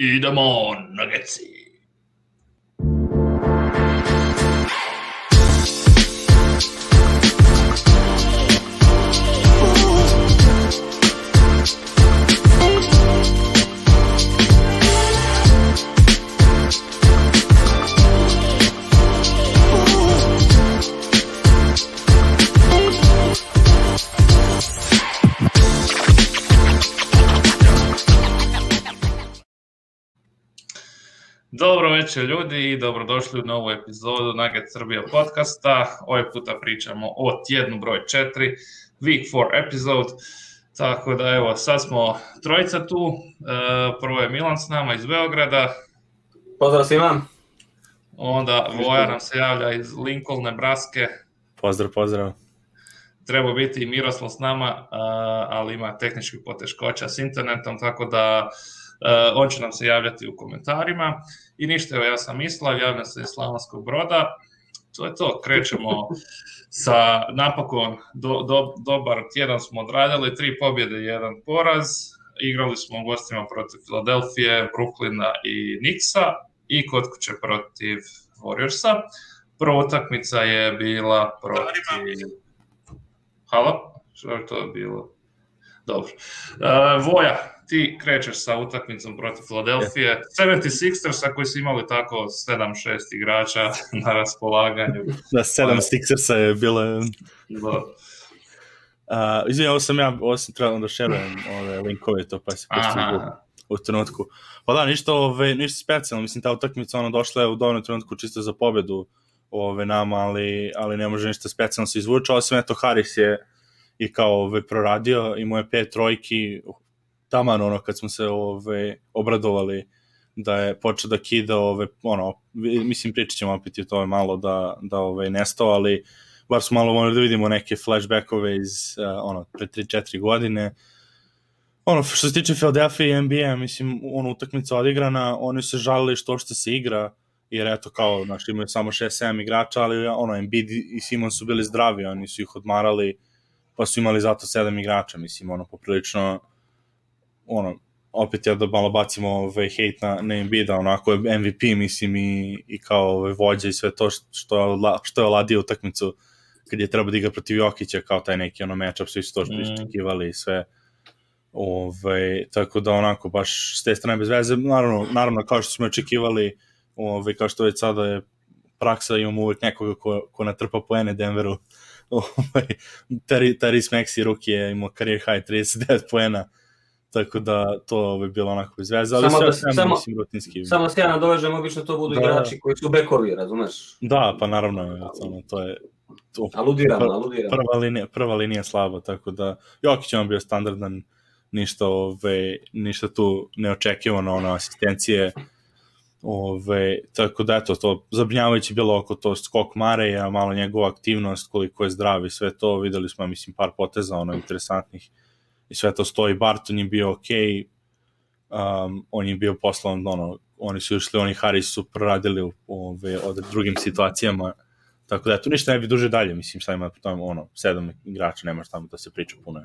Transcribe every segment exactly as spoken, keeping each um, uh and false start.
Idemo, Nuggetsi. Dobro večer ljudi i dobrodošli u novu epizodu Nugget Srbija podcasta. Ovaj puta pričamo o tjednu broj četiri, week four episode. Tako da evo, sad smo trojica tu. Prvo je Milan s nama iz Beograda. Pozdrav svima. Onda Voja nam se javlja iz Lincoln, Nebraske. Pozdrav, pozdrav. Treba biti i Miroslav s nama, ali ima tehničkih poteškoća s internetom, tako da Uh, on će nam se javljati u komentarima. I ništa, evo ja sam Mislav, javljam se iz Slavonskog Broda. To je to, krećemo sa napokon do, do, dobar tjedan smo odradili, tri pobjede i jedan poraz. Igrali smo u gostima protiv Filadelfije, Brooklyna i Knicksa i kod kuće protiv Warriorsa. Prva utakmica je bila protiv... Halo? Što je to bilo? Dobro. Uh, Voja, ti krećeš sa utakmicom protiv Filadelfije, sedamdeseti šesтерsa koji su imali tako sedam šest igrača na raspolaganju. Da, sedam Sixersa je bilo... Da. Uh, Izvijek, ovo sam ja, ovo sam trebalo da šerujem ove linkove, to pa se pusti u, u trenutku. Pa da, ništa, ove, ništa specijalno, mislim, ta utakmica ono, došla je u dovoljnom trenutku čisto za pobedu ove, nama, ali, ali ne može ništa specijalno se izvuče. Osim, eto, Haris je i kao ove, proradio, imao je pet trojki, taman ono kad smo se ove, obradovali da je počeo da kida, ove, ono, mislim pričat ćemo opet i o tome malo da, da ove, nestao, ali bar smo malo morali da vidimo neke flashbackove iz uh, ono, pre tri četiri godine. Ono, što se tiče Philadelphia i N B A, mislim, ono, utakmica odigrana, oni se žalili što uopšte se igra, jer eto kao, znaš, imaju samo šest sedam igrača, ali ono, Embiid i Simon su bili zdravi, oni su ih odmarali, pa su imali zato sedam igrača, mislim, ono, poprilično ono, opet ja da malo bacimo ovaj hejt na, na Embiida, onako je M V P, mislim, i, i kao ovaj vođa i sve to što je, što je oladio utakmicu kad je trebao da igra protiv Jokića, kao taj neki ono matchup, svi su to što iščekivali i sve. Ovaj, tako da onako, baš s te strane bez veze, naravno, naravno kao što smo očekivali, ovaj, kao što već sada je praksa, imamo uvijek nekoga ko, ko natrpa poene Denveru. Ovaj, Tyrese Maxey ruki je imao career high trideset devet poena, tako da to bi bilo onako bez veze, ali samo sve da, samo, mislim rutinski. Samo se ja nadovežem, obično to budu da, igrači koji su bekovi, razumeš? Da, pa naravno, ono, to je... To, aludiram, pr, aludiram. Prva linija, prva linija slaba, tako da Jokić je bio standardan, ništa, ove, ništa tu neočekivano, ono, asistencije, ove, tako da eto, to zabrinjavajuće bilo oko to skok Mareja, malo njegova aktivnost, koliko je zdrav i sve to, videli smo, mislim, par poteza, ono, interesantnih, i sve to stoji. Barton je bio okej, okay. um, on je bio poslan, ono, oni su išli, oni Haris su proradili u, ove, od drugim situacijama, tako da tu ništa ne bi duže dalje, mislim, sad ima tamo, ono, sedam igrača, nemaš tamo da se priča puno.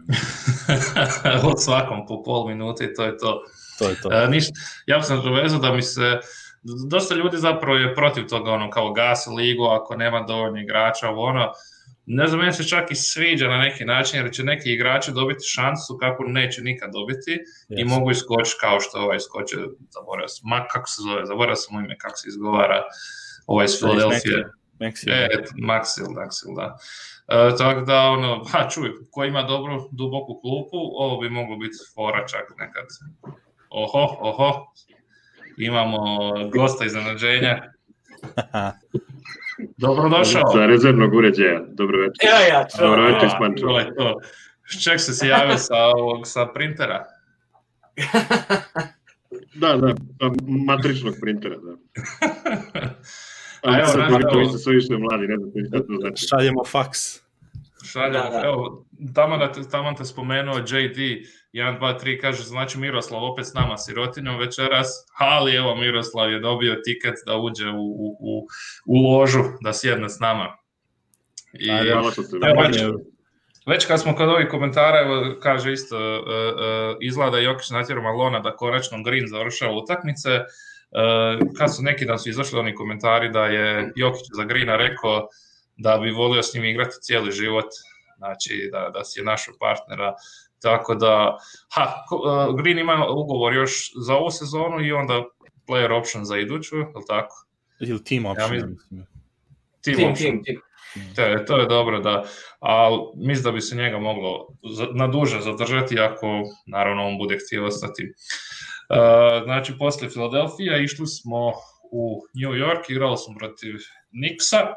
Od svakom po pol minuti, to je to. To je to. E, ništa, ja sam dovezao da mi se, dosta ljudi zapravo je protiv toga, ono, kao gasi ligu, ako nema dovoljno igrača, ono, ne znam, meni se čak i sviđa na neki način, jer će neki igrači dobiti šansu kako neće nikad dobiti yes. I mogu iskočiti kao što ovaj iskoče, zaboravio sam, ma kako se zove, zaboravio sam u ime kako se izgovara ovaj iz Filadelfije. Maxil. E, Maxil, Maxil, da. E, tako da, ono, ha, čuj, ko ima dobru, duboku klupu, ovo bi moglo biti fora čak nekad. Oho, oho, imamo gosta iznenađenja. Dobrodošao. Za rezervnog uređaja, dobro večer. Ja, ja, čo. Dobro večer, Spančo. Ček se se javio sa, ovog, sa printera. Da, da, matričnog printera, da. A evo, sad evo, vi ste sve više mladi, ne znam šta to znači. Šaljemo faks. Šaljemo, da, da. Evo, tamo te, tamo te spomenuo J D, jedan, dva, tri, kaže, znači Miroslav opet s nama sirotinjom večeras, ali evo Miroslav je dobio tiket da uđe u, u, u, u ložu, da sjedne s nama. I, Ajde, hvala što ste taman, će, Već kad smo kod ovih komentara, evo, kaže isto, uh, uh, izgleda Jokić natjerao Malona da konačno Green završava utakmice. Uh, kad su neki dan su izašli oni komentari da je Jokić za Greena rekao da bi volio s njim igrati cijeli život, znači da, da si je našao partnera. Tako da, ha, uh, Green ima ugovor još za ovu sezonu i onda player option za iduću, je li tako? Ili team option, ja mislim. Team, team, team, team. Te, to je dobro, da. Ali mislim da bi se njega moglo na duže zadržati ako, naravno, on bude htio ostati. Uh, znači, posle Filadelfija išli smo u New York, igrali smo protiv Knicksa.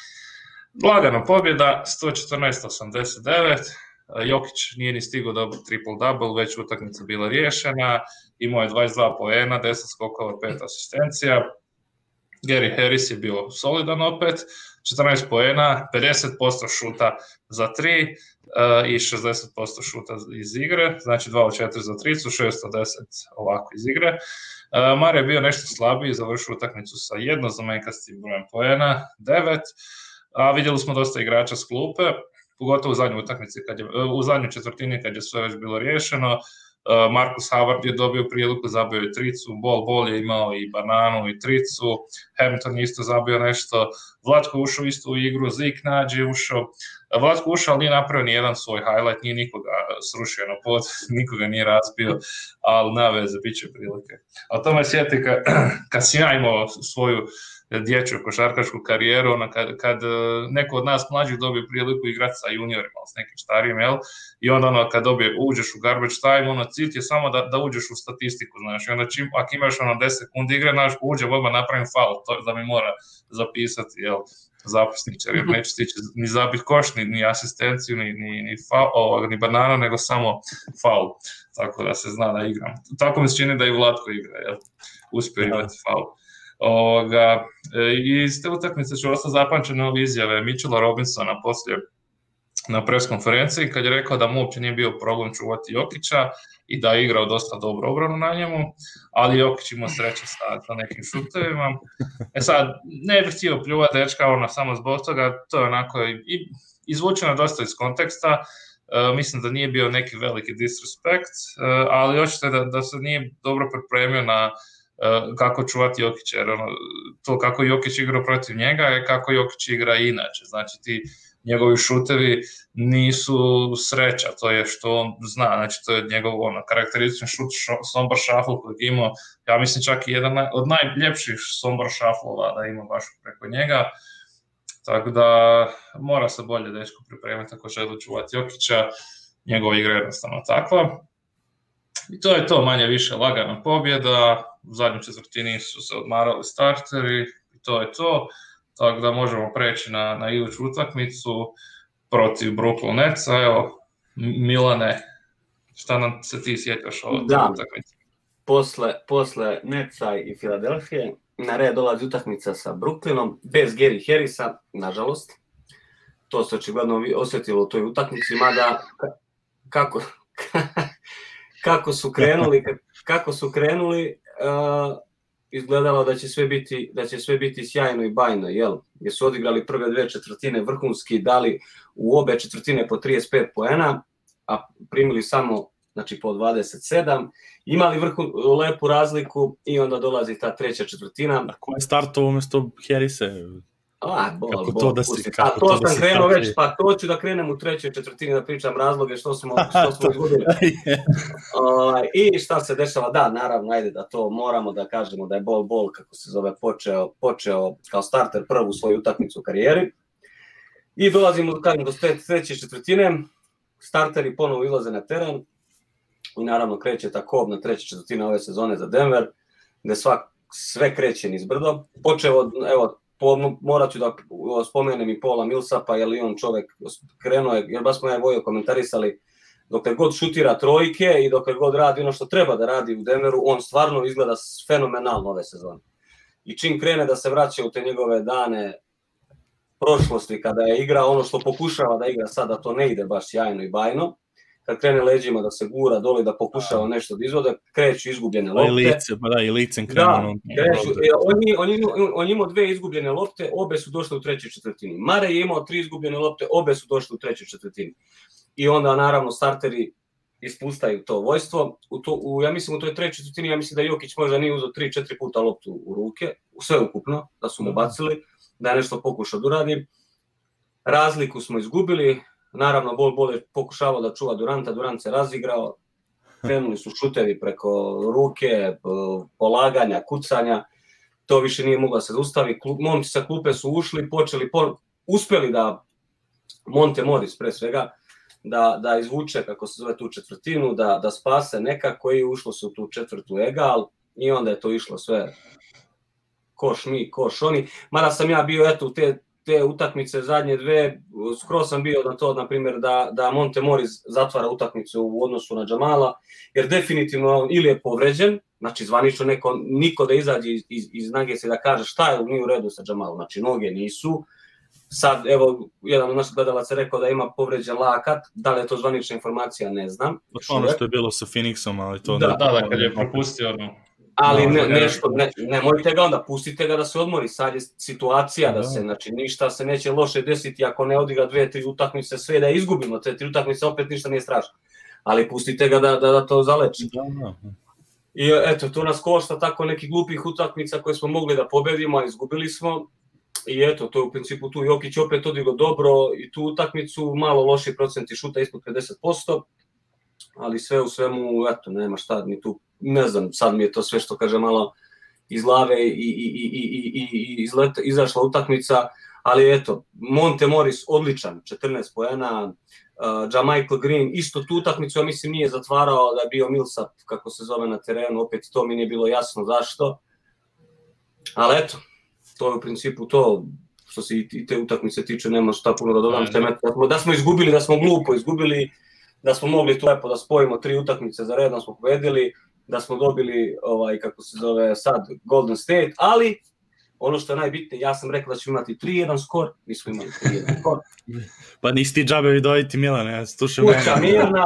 Lagano pobjeda, sto četrnaest osamdeset devet. Jokić nije ni stigao dobiti triple-double, već utakmica bila riješena. Imao je dvadeset dva poena, deset skokova, pet asistencija. Gary Harris je bio solidan opet, četrnaest poena, pedeset posto šuta za tri uh, i šezdeset posto šuta iz igre, znači dva od četiri za tricu, šesto deset ovako iz igre. Uh, Mare je bio nešto slabiji, završio utakmicu sa jednoznamenkastim brojem poena, devet, a vidjeli smo dosta igrača s klupe, pogotovo u zadnjoj utakmici, kad je, u zadnjoj četvrtini kad je sve već bilo riješeno. Uh, Marcus Howard je dobio priliku, zabio je tricu, Bol Bol je imao i bananu i tricu, Hamilton isto zabio nešto, Vlatko ušao isto u igru, Zik Nađi je ušao, Vlatko ušao, ali nije napravio ni jedan svoj highlight, nije nikoga srušio na pod, nikoga nije razbio, ali na veze, bit će prilike. A to me sjeti kad, kad si ja imao svoju dječju košarkašku karijeru, ono kad, kad neko od nas mlađih dobije priliku igrati sa juniorima, s nekim starijim, jel? I onda ono kad dobije, uđeš u garbage time, ono cilj je samo da, da uđeš u statistiku, znaš, i onda čim, ako imaš ono deset sekundi igre, znaš, uđe, odmah napravim faul, to da mi mora zapisati, jel, zapisničar, jer neće stići ni zabit koš, ni, ni asistenciju, ni, ni, ni, faul, ni banana, nego samo faul, tako da se zna da igram. Tako mi se čini da i Vlatko igra, jel, uspio imati faul. Ovoga, i iz te utakmice ću ostati zapamćene ove izjave Mitchella Robinsona poslije na pres konferenciji kad je rekao da mu uopće nije bio problem čuvati Jokića i da je igrao dosta dobro obranu na njemu, ali Jokić imao sreće sa, sa nekim šutevima. E sad, ne bih htio pljuvati dečka ona samo zbog toga, to je onako i izvučeno dosta iz konteksta, uh, mislim da nije bio neki veliki disrespect, uh, ali očito da, da se nije dobro pripremio na Uh, kako čuvati Jokića, jer ono, to kako Jokić igra protiv njega je kako Jokić igra inače, znači ti njegovi šutevi nisu sreća, to je što on zna, znači to je njegov ono, karakterističan šut sombar šafl kojeg imao, ja mislim čak i jedan od najljepših sombar šaflova da ima baš preko njega, tako da mora se bolje dečko pripremiti ako želi čuvati Jokića, njegova igra je jednostavno takva. I to je to, manje više lagana pobjeda, u zadnjoj četvrtini su se odmarali starteri i to je to, tako da možemo preći na, na iduću utakmicu protiv Brooklyn Netsa. Evo, Milane, šta nam se ti sjećaš o utakmici? Posle, posle Netsa i Filadelfije na red dolazi utakmica sa Brooklynom, bez Gary Harrisa, nažalost. To se očigledno osjetilo u toj utakmici, mada kako... Kako su krenuli, kako su krenuli, uh, izgledalo da će sve biti, da će sve biti sjajno i bajno, jel? Jer su odigrali prve dve četvrtine vrhunski, dali u obe četvrtine po trideset pet poena, a primili samo, znači, po dvadeset sedam, imali vrhu, lepu razliku i onda dolazi ta treća četvrtina. A ko je startovao umjesto Harrise? A, bol, kako bol, to da si, kako to, to sam krenuo već, pa to ću da krenem u trećoj četvrtini da pričam razloge što smo, što smo izgubili. uh, I šta se dešava, da, naravno, ajde da to moramo da kažemo da je Bol Bol, kako se zove, počeo, počeo kao starter prvu svoju utakmicu u karijeri. I dolazimo kažem, do treće četvrtine, starteri ponovo ilaze na teren i naravno kreće ta kobna treća četvrtina ove sezone za Denver, gde svak, sve kreće niz brdo. Počeo od, evo, Po, morat ću da spomenem i Paula Millsapa, jer i on čovek krenuo je, jer baš smo ja Vojo komentarisali, dokle god šutira trojke i dokle god radi ono što treba da radi u Denveru, on stvarno izgleda fenomenalno ove sezone. I čim krene da se vraća u te njegove dane prošlosti, kada je igrao ono što pokušava da igra sada, to ne ide baš sjajno i bajno, kad krene leđima da se gura dole, da pokušava nešto da izvode, kreću izgubljene lopte. I lice, pa da, i licem krenu. Da, kreću. E, on, on, on imao dve izgubljene lopte, obe su došle u trećoj četvrtini. Mare je imao tri izgubljene lopte, obe su došle u trećoj četvrtini. i onda naravno starteri ispustaju to vojstvo. U to, u, ja mislim u toj trećoj četvrtini, ja mislim da Jokić možda nije uzeo tri četiri puta loptu u ruke, sve ukupno, da su mu bacili, da je nešto pokušao da uradi. Razliku smo izgubili, naravno Bol Bol je pokušavao da čuva Duranta, Durant se razigrao, krenuli su šutevi preko ruke, polaganja, kucanja, to više nije moglo da se zaustavi. Momci sa klupe su ušli, počeli, po, uspeli da Monte Morris pre svega, da, da izvuče, kako se zove, tu četvrtinu, da, da spase nekako i ušlo se u tu četvrtu egal i onda je to išlo sve koš mi, koš oni. Mada sam ja bio eto u te, te utakmice zadnje dve, skoro sam bio na to, na primjer, da, da Monte Morris zatvara utakmicu u odnosu na Jamala, jer definitivno ili je povređen, znači zvanično neko, niko da izađe iz, iz, iz Nuggets i da kaže šta je nije u redu sa Jamalom, znači noge nisu. Sad, evo, jedan od naših gledalaca rekao da ima povređen lakat, da li je to zvanična informacija, ne znam. Ono što je bilo sa Phoenixom, ali to... Da, ne... da, da, kad je propustio ono... Ali ne, nešto, ne, nemojte ga onda, pustite ga da se odmori, sad je situacija da se, znači ništa se neće loše desiti ako ne odigra dve, tri utakmice, sve da izgubimo, te tri utakmice opet ništa nije strašno, ali pustite ga da, da, da to zaleči. I eto, to nas košta tako nekih glupih utakmica koje smo mogli da pobedimo, a izgubili smo. I eto, to je u principu tu Jokić opet odigrao dobro i tu utakmicu, malo loši procenti šuta ispod pedeset posto, ali sve u svemu, eto, nema šta, ni tu, ne znam, sad mi je to sve što kaže malo iz glave i, i, i, i, i, i izleta, izašla utakmica, ali eto, Monte Morris odličan, četrnaest poena, uh, JaMychal Green, isto tu utakmicu, ja mislim, nije zatvarao da je bio Millsap, kako se zove na terenu, opet to mi nije bilo jasno zašto, ali eto, to je u principu to, što se i te utakmice tiče, nema šta puno da dodam, da smo, da smo izgubili, da smo glupo izgubili, da smo mogli tu lepo da spojimo tri utakmice za redom, smo pobedili, da smo dobili, ovaj, kako se zove sad, Golden State, ali ono što je najbitnije, ja sam rekao da ćemo imati tri jedan skor, mi smo imali tri jedan skor. Pa nisi ti džabe vidoviti Milan, ja slušam mene. Kuća mirna,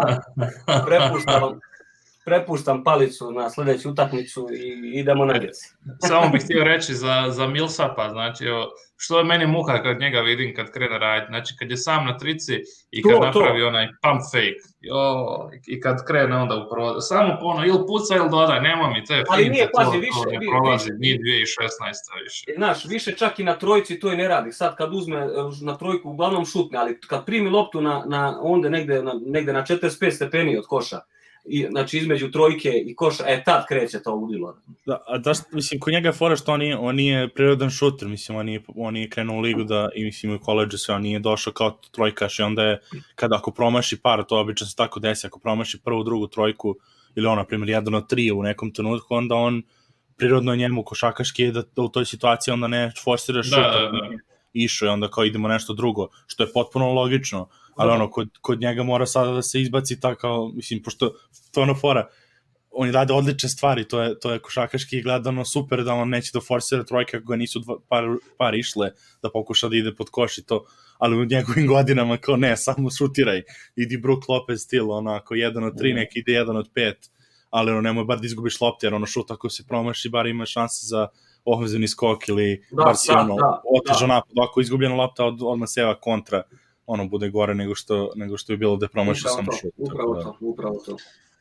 prepuštam, prepuštam palicu na sljedeću utakmicu i idemo na djeci. Samo bih htio reći za, za Millsapa, znači, što je meni muka kad njega vidim kad krene raditi, znači kad je sam na trici i kad to, napravi to. Onaj pump fake, jo, i kad krene onda u provod, samo po ono, ili puca ili dodaj, nema mi te ali nije, pazi, to, više, to ne prolazi, ni dvije tisuće šesnaeste više. Znaš, više čak i na trojici to i ne radi, sad kad uzme na trojku uglavnom šutne, ali kad primi loptu na, na onda negde na, negde na četrdeset pet stepeni od koša, I, znači između trojke i koša, e tad kreće to udilo. Da, a da, mislim, kod njega je fora što on nije, on nije prirodan šuter, mislim, on nije, on nije krenuo u ligu da, i mislim, u koleđu sve, on nije došao kao trojkaš i onda je, kada ako promaši par, to obično se tako desi, ako promaši prvu, drugu trojku, ili on, na primjer, jedan od tri u nekom trenutku, onda on prirodno njemu košakaški je da, da u toj situaciji onda ne forsira šuter, da, da, da. Išao i onda kao idemo nešto drugo, što je potpuno logično. Ali ono, kod, kod njega mora sada da se izbaci tako, mislim, pošto to ono fora, oni rade odlične stvari, to je, to je košakaški gledano super da on neće da forsira trojke ako ga nisu dva, par, par išle, da pokuša da ide pod koš i to, ali u njegovim godinama kao ne, samo šutiraj, idi Brook Lopez stil, ono, ako jedan od tri, nek ide jedan od pet, ali ono, nemoj bar da izgubiš lopte, jer ono, šut ako se promaši, bar ima šanse za ofenzivni skok ili da, bar si da, ono, da, otežan napad, ako izgubljena lopta od, odmah seva kontra, ono bude gore nego što nego što je bilo da promaši samo šut. Upravo tako to, da. upravo to.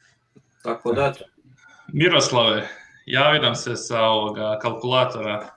Tako da. Miroslave, javi nam se sa ovoga kalkulatora.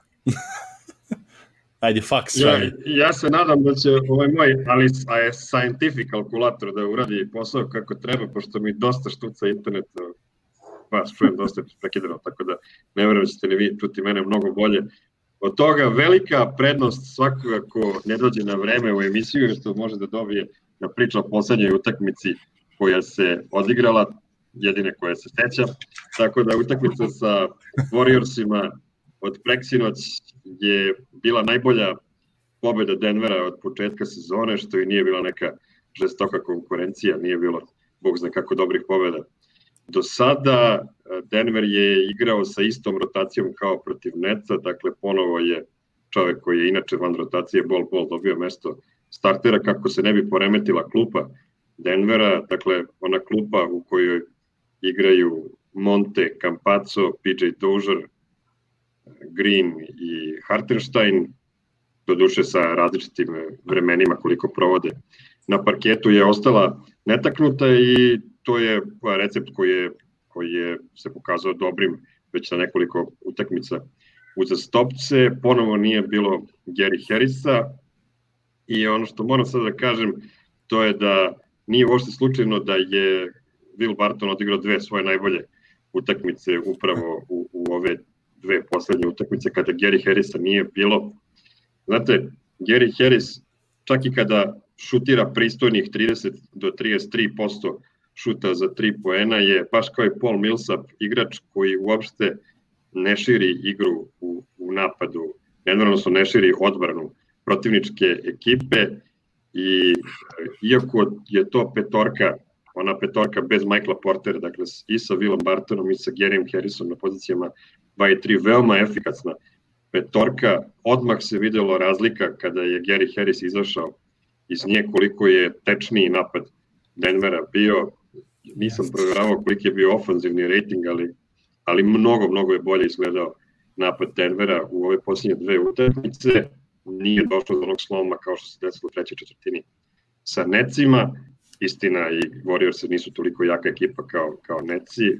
Ajde, faks. Ja, ja se nadam da će ovaj moj, ali scientific kalkulator da uradi posao kako treba, pošto mi dosta štuca internet, pa čujem dosta prekidano, tako da ne verujem da ćete ni vi čuti mene mnogo bolje. Od toga velika prednost svakoga ko ne dođe na vreme u emisiju je što može da dobije na priču o poslednjoj utakmici koja se odigrala, jedine koja se seća. Tako da utakmica sa Warriorsima od preksinoć je bila najbolja pobeda Denvera od početka sezone, što i nije bila neka žestoka konkurencija, nije bilo bog zna kako dobrih pobeda. Do sada Denver je igrao sa istom rotacijom kao protiv Netsa, dakle ponovo je čovek koji je inače van rotacije Bol Bol dobio mesto startera kako se ne bi poremetila klupa Denvera, dakle ona klupa u kojoj igraju Monte, Campazzo, P J Dozier, Green i Hartenstein, doduše sa različitim vremenima koliko provode na parketu je ostala netaknuta i to je recept koji je, koji je se pokazao dobrim već na nekoliko utakmica uzastopce. Ponovo nije bilo Gary Harrisa i ono što moram sad da kažem, to je da nije uopšte slučajno da je Will Barton odigrao dve svoje najbolje utakmice upravo u, u ove dve poslednje utakmice kada Gary Harrisa nije bilo. Znate, Gary Harris čak i kada šutira pristojnih trideset do trideset tri posto šuta za tri poena je baš kao i Paul Millsap, igrač koji uopšte ne širi igru u, u napadu, odnosno ne širi odbranu protivničke ekipe i iako je to petorka, ona petorka bez Michaela Portera, dakle i sa Willom Bartonom i sa Garyem Harrisom na pozicijama dva i tri, veoma efikasna petorka, odmah se videlo razlika kada je Gary Harris izašao iz nje, koliko je tečniji napad Denvera bio. Nisam provjeravao koliki je bio ofanzivni rating, ali, ali mnogo, mnogo je bolje izgledao napad Denvera u ove posljednje dve utakmice. Nije došlo do onog sloma kao što se desilo u trećoj četvrtini sa Netsima. Istina, i Warriors nisu toliko jaka ekipa kao, kao Netsi.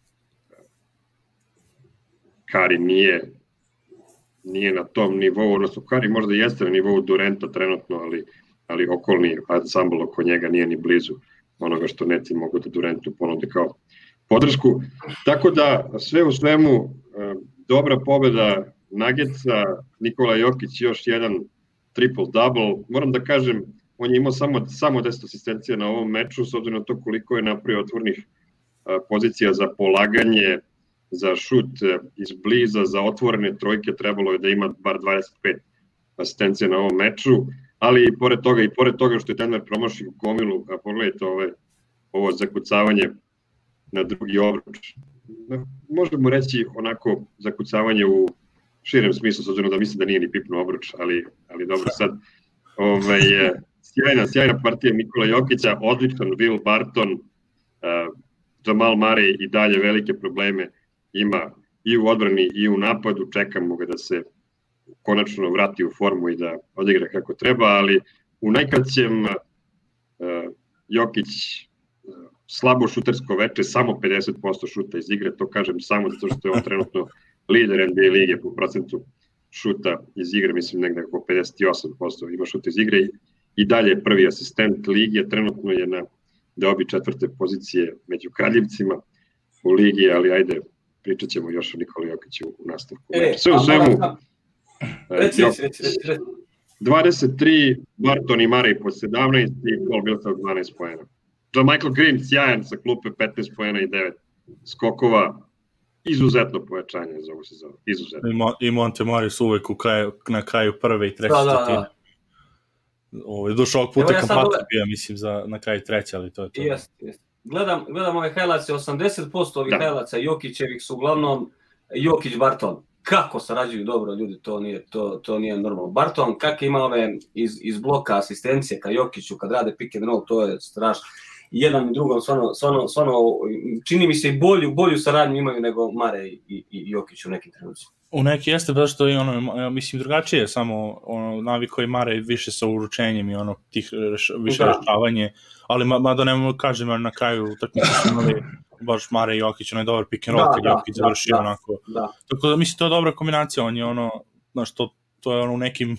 Kari nije, nije na tom nivou, odnosno Kari možda jeste na nivou Durenta trenutno, ali, ali okolni ansambl oko njega nije ni blizu onoga što Netsi mogu da Durentu ponude kao podršku. Tako da, sve u svemu, dobra pobeda Nuggetsa, Nikola Jokić još jedan triple-double. Moram da kažem, on je imao samo, samo deset asistencija na ovom meču, s obzirom na to koliko je napravio otvornih pozicija za polaganje, za šut iz bliza, za otvorene trojke, trebalo je da ima bar dvadeset pet asistencija na ovom meču, ali i pored toga, i pored toga što je Denver promašio gomilu, a pogledajte ove, ovo zakucavanje na drugi obruč. Možemo reći onako zakucavanje u širem smislu, s obzirom da mislim da nije ni pipno obruč, ali, ali dobro sad. Ovaj, sjajna, sjajna partija Nikola Jokića, odličan Will Barton, uh, Jamal Murray i dalje velike probleme ima i u odbrani i u napadu, čekamo ga da se konačno vrati u formu i da odigra kako treba, ali u najkraćem uh, Jokić uh, slabo šutersko veče, samo pedeset posto šuta iz igre, to kažem samo zato što je on trenutno lider N B A lige po procentu šuta iz igre, mislim negde oko pedeset osam posto ima šuta iz igre i dalje je prvi asistent lige, trenutno je na deobi četvrte pozicije među kraljevcima u ligi, ali ajde, pričat ćemo još o Nikoli Jokiću u nastavku. E, sve u svemu, reci, reci, reci, reci. dvadeset tri, Barton i Murray po sedamnaest i Paul Millsap dvanaest poena. Michael Green sjajan sa klupe, petnaest poena i devet skokova, izuzetno pojačanje za ovu sezonu, izuzetno. I, Mo, i Monte Morris uvek u kraju, na kraju prve i treće da, četvrtine. Da, da. Ovo, došao ovog puta ja kampatu ove... bio, mislim, za, na kraju treće, ali to je to. Jest, jest. Gledam, gledam ove highlights, osamdeset posto ovih da. highlightsa Jokićevih su uglavnom Jokić-Barton. Kako sarađuju dobro ljudi, to nije, to, to nije normalno. Barton, kak ima ove iz, iz bloka asistencije ka Jokiću, kad rade pick and roll, to je strašno. Jedan i drugom, stvarno, stvarno, stvarno čini mi se i bolju, bolju saradnju imaju nego Mare i, i, i Jokić u nekim trenucima. U neki jeste, zato što je ono, mislim, drugačije, samo ono, naviko i Mare više sa uručenjem i ono, tih reš, više da. rešavanje, ali mada nemamo kažem, na kraju utakmice su imali baš Mare i Jokić, ono je dobar pick and roll, kad Jokić završi da, onako. Da. Tako da, mislim, to je dobra kombinacija, on je ono, znaš, to, to je ono u nekim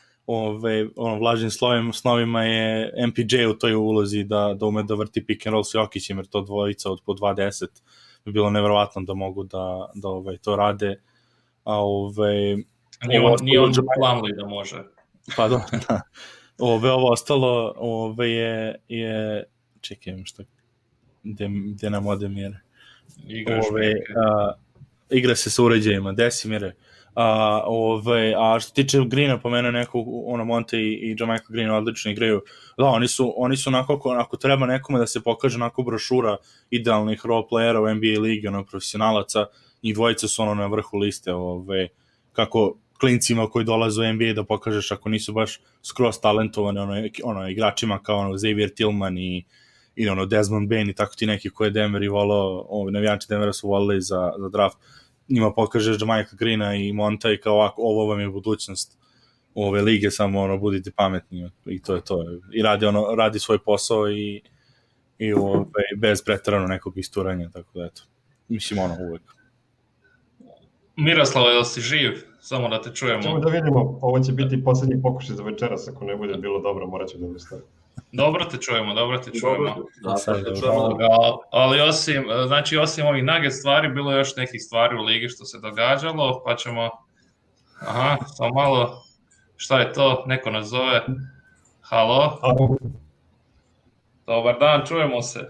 ove, ono, vlažnim slovima, snovima je M P J u toj ulozi da, da ume da vrti pick and roll s Jokićem, jer to dvojica od po dvadeset bi bilo nevjerovatno da mogu da, da ovaj, to rade. A ove... Nije on, nije on planuli da može. Pa do, da. Ove, ovo ostalo ove je, je... Čekaj, što... Gde, gde nam ode mire? Igraš ove, a, igra se sa uređajima, desi mire. A, ove, a što tiče Greena, pomenuo neko, ono Monte i, i Michael Green odlično igraju. Da, oni su, oni su onako, ako treba nekome da se pokaže onako brošura idealnih role playera u N B A ligi, ono profesionalaca, njih dvojica su ono na vrhu liste, ove, kako klincima koji dolaze u N B A da pokažeš ako nisu baš skroz talentovani, ono, ono igračima kao ono Xavier Tillman i, i ono Desmond Bain i tako ti neki koje Denver i volao, ovi navijači Denvera su volili za, za draft, njima pokažeš Michael Greena i Monta i kao ovako, ovo vam je budućnost ove lige, samo ono, budite pametni i to je to. I radi, ono, radi svoj posao i, i ove, bez preterano nekog isturanja, tako da eto. Mislim, ono, uvek. Miroslava, jel si živ? Samo da te čujemo. Čemo da vidimo, ovo će biti poslednji pokušaj za večeras, ako ne bude bilo dobro, morat ću da ustavim. Dobro te čujemo, dobro te čujemo. Da, sad te čujemo. Ali osim, znači osim ovih nugget stvari, bilo je još nekih stvari u ligi što se događalo, pa ćemo, aha, samo malo, šta je to, neko nas zove, halo? Halo. Dobar dan, čujemo se.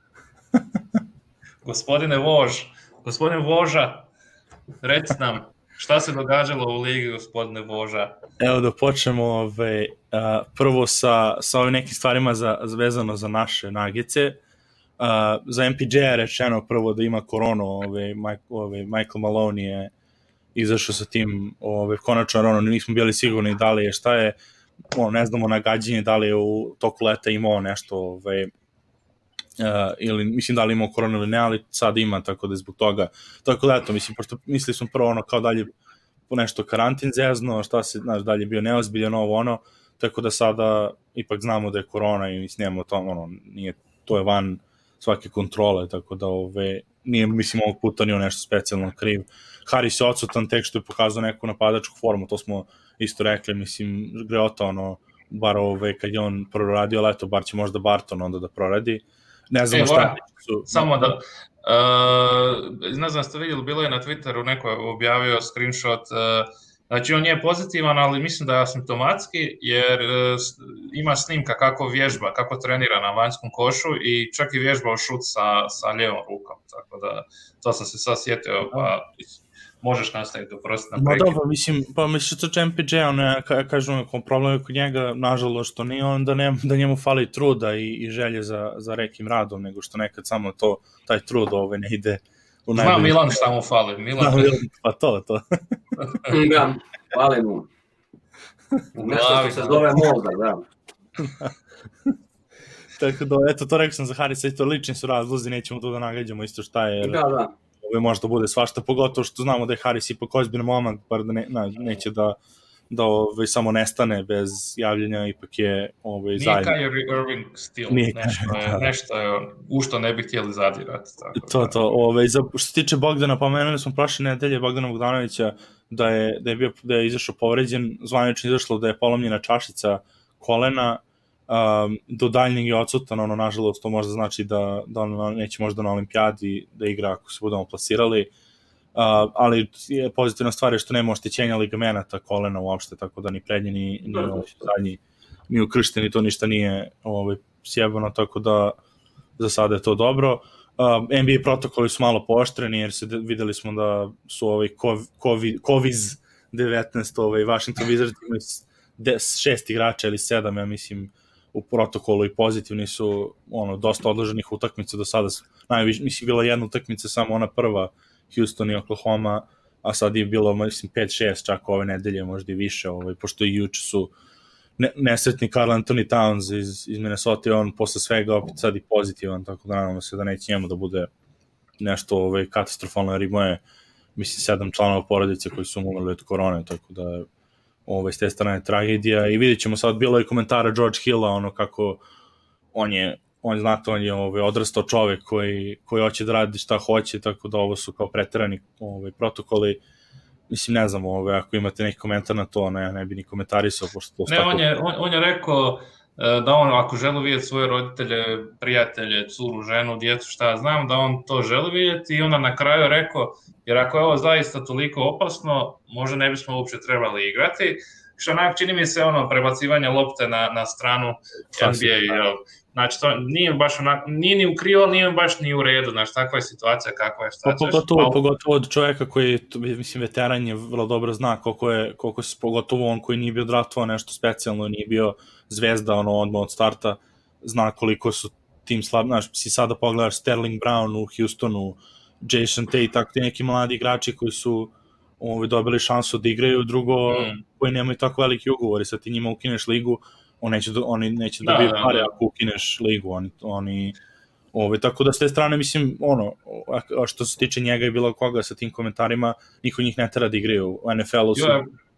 Gospodine Vož, gospodine Voža, reci nam, šta se događalo u ligi, gospodine Voža? Evo da počnemo ove, a, prvo sa, sa ovim nekim stvarima za, vezano za naše nagice. A, za M P J je rečeno prvo da ima koronu, ove, Mike, ove, Michael Malone je izašao sa tim, ove, konačno ono, nismo bili sigurni da li je šta je, ono, ne znamo nagađenje da li je u toku leta imao nešto, ove, Uh, ili mislim da li imao koronu ili ne, ali sad ima, tako da je zbog toga. Tako da eto, mislim, pošto mislili smo prvo ono kao dalje po nešto karantin zezno, šta se, znaš, dalje bio neozbiljan ovo ono, tako da sada ipak znamo da je korona i mislim, nemamo to, ono, nije, to je van svake kontrole, tako da ove, nije, mislim, ovog puta nije nešto specijalno kriv. Harris je odsutan tek što je pokazao neku napadačku formu, to smo isto rekli, mislim, Greota, ono, bar ove, kad je on proradio, ali eto, bar će možda Barton onda da proradi. Ne znam e, šta su... Samo da, uh, ne znam ste vidjeli, bilo je na Twitteru, neko je objavio screenshot, uh, znači on je pozitivan, ali mislim da je asimptomatski, jer uh, ima snimka kako vježba, kako trenira na vanjskom košu i čak i vježba u šut sa, sa lijevom rukom, tako da to sam se sad sjetio, pa možeš nastaviti, oprosti na prekid. Ma dobro, mislim, pa mislim što će M P J, on je, ka, kažem, problem je kod njega, nažalost, što nije on da, ne, da njemu fali truda i, i želje za, za rekim radom, nego što nekad samo to, taj trud ove ne ide u najbolji. Zna Milan šta mu fali, Milan. Da, pa to, to. Da, fali mu. Nešto što se zove mozak, da. Tako da, eto, to rekao sam za Harisa, i to lični su razlozi, nećemo tu da nagađamo isto šta je. Da, da. Ove možda bude svašta, pogotovo što znamo da je Harris ipak ozbiljan momak, bar da ne, na, neće da, da ove, samo nestane bez javljenja, ipak je ove, zajedno. Nije Kyrie Irving stil, nešto je, nešto je u što ne bi htjeli zadirati. Tako to, to, ove, za, što se tiče Bogdana, pomenuli smo prošle nedelje Bogdana Bogdanovića da je, da je, bio, da je izašao povređen, zvanično izašlo da je polomljena čašica kolena, Um, do daljnjeg je odsutan, ono, nažalost, to možda znači da, da on neće možda na olimpijadi da igra ako se budemo plasirali, uh, ali je pozitivna stvar je što nema oštećenja ligamenata kolena uopšte, tako da ni prednji, ni, ni, ovaj, zadnji, ni ukršteni, to ništa nije ovaj, sjebano, tako da za sada je to dobro. Uh, N B A protokoli su malo pooštreni, jer se videli smo da su ovaj COVID devetnaest, ovaj, Washington Wizards imaju šest igrača ili sedam, ja mislim, u protokolu i pozitivni su, ono, dosta odloženih utakmica do sada. Najviše, mislim, bila jedna utakmica, samo ona prva, Houston i Oklahoma, a sad je bilo, mislim, pet šest čak ove nedelje, možda i više, ovaj, pošto i juče su ne, nesretni Karl Anthony Towns iz, iz Minnesota i on posle svega opet sad i pozitivan, tako da nadamo se da neće njemu da bude nešto ovaj, katastrofalno, jer ima je, mislim, sedam članova porodice koji su umrli od korone, tako da je ovaj, s te strane tragedija. I vidjet ćemo sad, bilo je komentara George Hilla, ono kako on je, on znate, on je ovaj, odrastao čovek koji, koji hoće da radi šta hoće, tako da ovo su kao preterani ovaj, protokoli. Mislim, ne znam, ovaj, ako imate neki komentar na to, ne, ne bi ni komentarisao. Pošto to ne, tako... on, je, on, on je rekao da on, ako želi vidjeti svoje roditelje, prijatelje, curu, ženu, djecu, šta ja znam, da on to želi vidjeti i onda na kraju rekao, jer ako je ovo zaista toliko opasno, možda ne bismo uopće trebali igrati, što onak čini mi se ono prebacivanje lopte na, na stranu N B A, jel? Znači, to nije baš onak, nije ni u krivo, nije baš ni u redu, znači, takva je situacija kakva je, šta ćeš? Pogotovo, pogotovo od čovjeka koji, mislim, veteran je vrlo dobro zna koliko je, koliko se, pogotovo on koji nije bio draftovao nešto specijalno, nije bio zvezda, ono, odmah od starta, zna koliko su tim slab, znaš, si sada pogledaš Sterling Brown u Houstonu, Jason Tate, tako ti neki mladi igrači koji su ovaj, dobili šansu da igraju, drugo, mm. koji nemaju tako veliki ugovori, sad ti njima ukineš ligu, on neće, oni neće da dobije pare ako ukineš ligu, oni, oni ovaj, tako da s te strane, mislim, ono, a što se tiče njega i bilo koga sa tim komentarima, niko njih ne tera da igraju, u N F L-u su,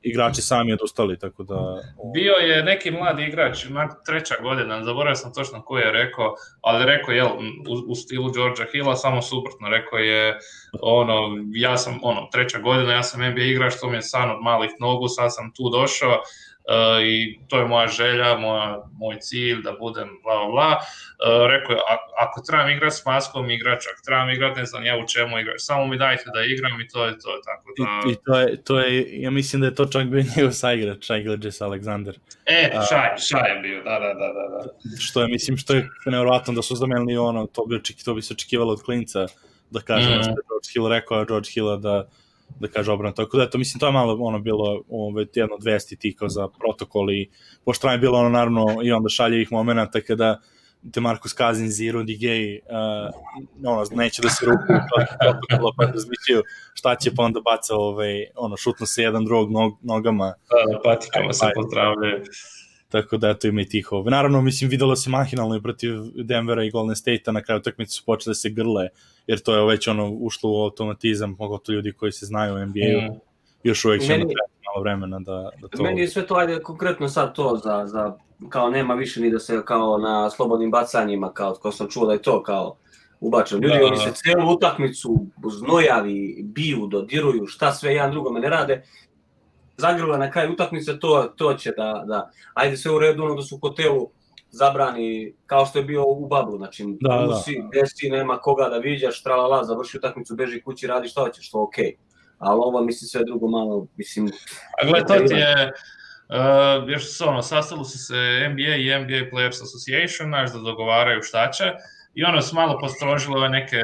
igrači sami odustali, tako da... Bio je neki mladi igrač, treća godina, zaboravio sam točno ko je rekao, ali rekao je u, u stilu Georgea Hilla, samo suprotno, rekao je ono, ja sam, ono, treća godina, ja sam N B A igrač, to mi je san od malih nogu, sad sam tu došao, Uh, i to je moja želja, moja, moj cilj da budem bla bla bla. Uh, rekao je, ako trebam igrati s maskom igrač, ako trebam igrati ne znam ja u čemu igrač, samo mi dajte da igram i to je to. Tako da... I, i to, je, to je, ja mislim da je to čak bio njegov saigrač, Shai Gilgeous-Alexander. E, Shai, Shai je bio, da, da, da, da. Što je, mislim, što je nevjerovatno da su zamenili ono, to bi, to bi se očekivalo od klinca, da kaže mm. što je George Hill rekao, a George Hilla da da kaže obrano. Tako da je to, mislim, to je malo ono bilo ove, jedno od vesti ti kao za protokol i pošto je bilo ono naravno i onda šalje ih momenta kada DeMarcus Cousins i Rudy Gay uh, ono, neće da se ruku protokolo pa razmišljaju šta će pa onda baca ovaj, ono, šutno se jedan drugog nog, nogama. Da, patikama se pozdravljaju. Tako da eto ima i tih ove. Naravno, mislim, videlo se mahinalno i protiv Denvera i Golden State-a, na kraju utakmice su počeli da se grle, jer to je već ono ušlo u automatizam, pogotovo ljudi koji se znaju u N B A-u, mm. još uvek će meni, malo vremena da, da to... Meni je sve to, ajde, konkretno sad to za, za, kao nema više ni da se kao na slobodnim bacanjima, kao ko sam čuo da je to kao ubačeno. Ljudi, da, oni se cijelu utakmicu znojavi, biju, dodiruju, šta sve jedan drugome ne rade, zagrla na kraju utakmice, to, to će da, da, ajde sve u redu, ono da su u hotelu zabrani, kao što je bio u Bablu, znači, da, usi, da. Desi, nema koga da viđaš, tralala, završi utakmicu, beži kući, radi šta hoćeš, to okej. Okay. Ali ovo, mislim, sve drugo malo, mislim... A gled, to ti je, uh, još su ono, sastali su se N B A i N B A Players Association, znaš, da dogovaraju šta će, i ono su malo postrožili ove neke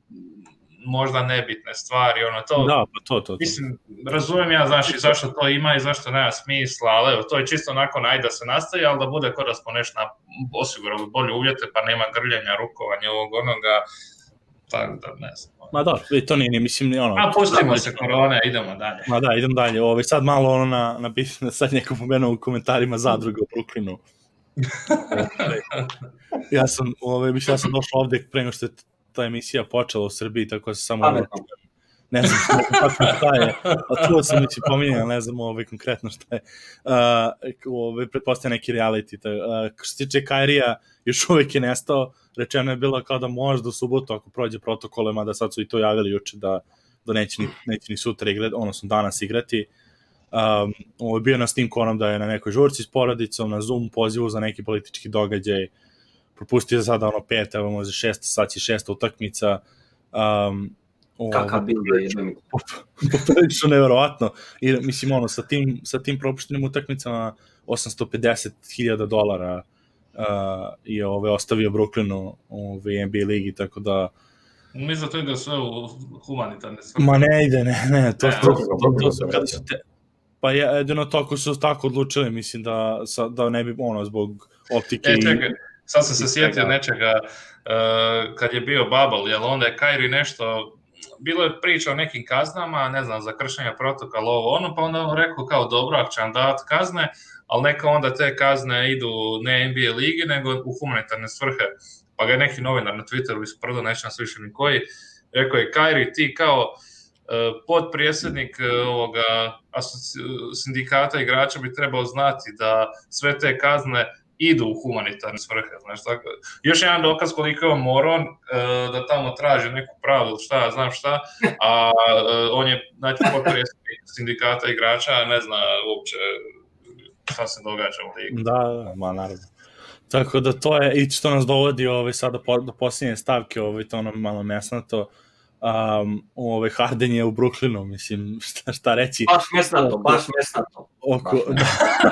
možda nebitne stvari, ono to, da, pa to, to, to. Mislim, razumijem ja, znaš, i zašto to ima i zašto nema smisla, ali evo, to je čisto nakon ajde da se nastavi, ali da bude kod da smo nešto osigurali bolje uvjete, pa nema grljenja, rukovanja, ovog onoga, tako da ne znam. Ma da, to nije, mislim, ni ono... A pustimo se korone, idemo dalje. Ma da, idemo dalje, ovo, sad malo ono na, na, na sad neko pomenuo u komentarima zadruga u Brooklynu. ja sam, ove, mislim, ja sam došao ovde pre nego što je ta emisija počela u Srbiji, tako se samo... Pametno. Ne znam šta je, a čuo sam već i pominjeno, ne znam ove, konkretno šta je. Uh, ove, pretpostavlja neki reality. Uh, što se tiče Kairija, još uvijek je nestao, rečeno je bilo kao da možda u subotu, ako prođe protokole, mada sad su i to javili juče da, da neće, ni, neće ni sutra igrati, odnosno danas igrati. Um, ovo je bio na Steam konom da je na nekoj žurci s porodicom, na Zoom pozivu za neki politički događaj, propustio je sada ono pet, evo možda šest, sad će šesta utakmica. Um, Kakav bil je jedan. Poprilično nevjerovatno. I mislim, ono, sa tim, sa tim propuštenim utakmicama osamsto pedeset hiljada dolara uh, je ove, ostavio Brooklynu u N B A ligi, tako da... Mislim da to ide sve u humanitarne svrhe. Ma ne ide, ne, ne, to, to, to, to su kada su te... Pa je, jedino to ako su tako odlučili, mislim da, da ne bi, ono, zbog optike... E, čekaj, sad sam se sjetio nečega, uh, kad je bio bubble, jel onda je Kyrie nešto... Bilo je priča o nekim kaznama, ne znam, za kršenje protokola, ovo ono, pa onda on rekao kao dobro, ako će vam davati kazne, ali neka onda te kazne idu ne N B A ligi, nego u humanitarne svrhe. Pa ga je neki novinar na Twitteru isprdo, neće nas više ni koji, rekao je, Kyrie, ti kao uh, podprijesednik uh, ovoga sindikata igrača bi trebao znati da sve te kazne idu u humanitarne svrhe, znaš, tako. Još jedan dokaz koliko je on moron, uh, da tamo traži neku pravdu, šta, znam šta, a uh, on je, znači, potpredsjednik sindikata igrača, ne zna uopće šta se događa u ligu. Da, da, ma naravno. Tako da to je, i što nas dovodi ovaj, sada do posljednje stavke, ovaj, to ono malo mesnato, um, ovaj, Harden je u Brooklynu, mislim, šta, šta reći. Baš mesnato, baš mesnato. Oko, da.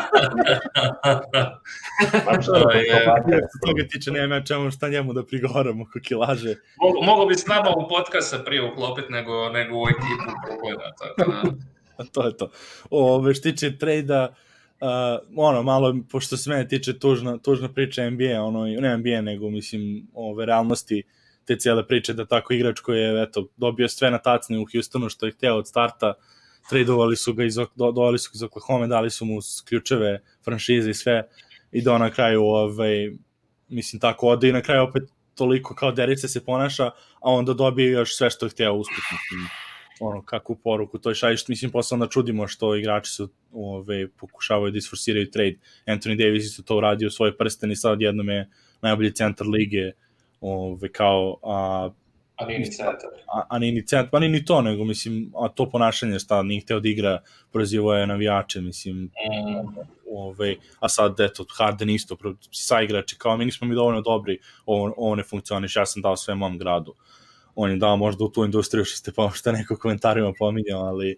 Što toga tiče, nema ja čemu šta njemu da prigovaramo kako je laže. Mogu, mogu bi s nama u podcast se prije uklopiti nego, nego u ekipu Brooklyna, tako da. To je to. Ove, što tiče trejda, Uh, ono, malo, pošto se mene tiče tužna, tužna priča N B A, ono, ne N B A, nego, mislim, ove realnosti, te cijele priče da tako igrač koji je, eto, dobio sve na tacni u Houstonu što je hteo od starta, tradovali su ga iz, do, dovali su ga iz Oklahoma, dali su mu ključeve, franšize i sve, i da on na kraju, ovaj, mislim, tako ode i na kraju opet toliko kao Derice se ponaša, a onda dobije još sve što je hteo usput, mislim. ono, kakvu poruku to šalješ, mislim, posle onda čudimo što igrači su ove, pokušavaju da isforsiraju trade. Anthony Davis isto to uradio svoj prsten i sad jednom je najbolji centar lige, ove, kao a, a nije ni centar. A, a nije ni centar, pa nije ni to, nego, mislim, a to ponašanje šta nije hteo da igra, prozivo je navijače, mislim, mm. ove, a sad, eto, Harden isto, sa igrači, kao mi nismo mi dovoljno dobri, ovo, ovo ne funkcioniš, ja sam dao sve mom gradu. On je dao možda u tu industriju što ste pa što neko komentarima pominjao, ali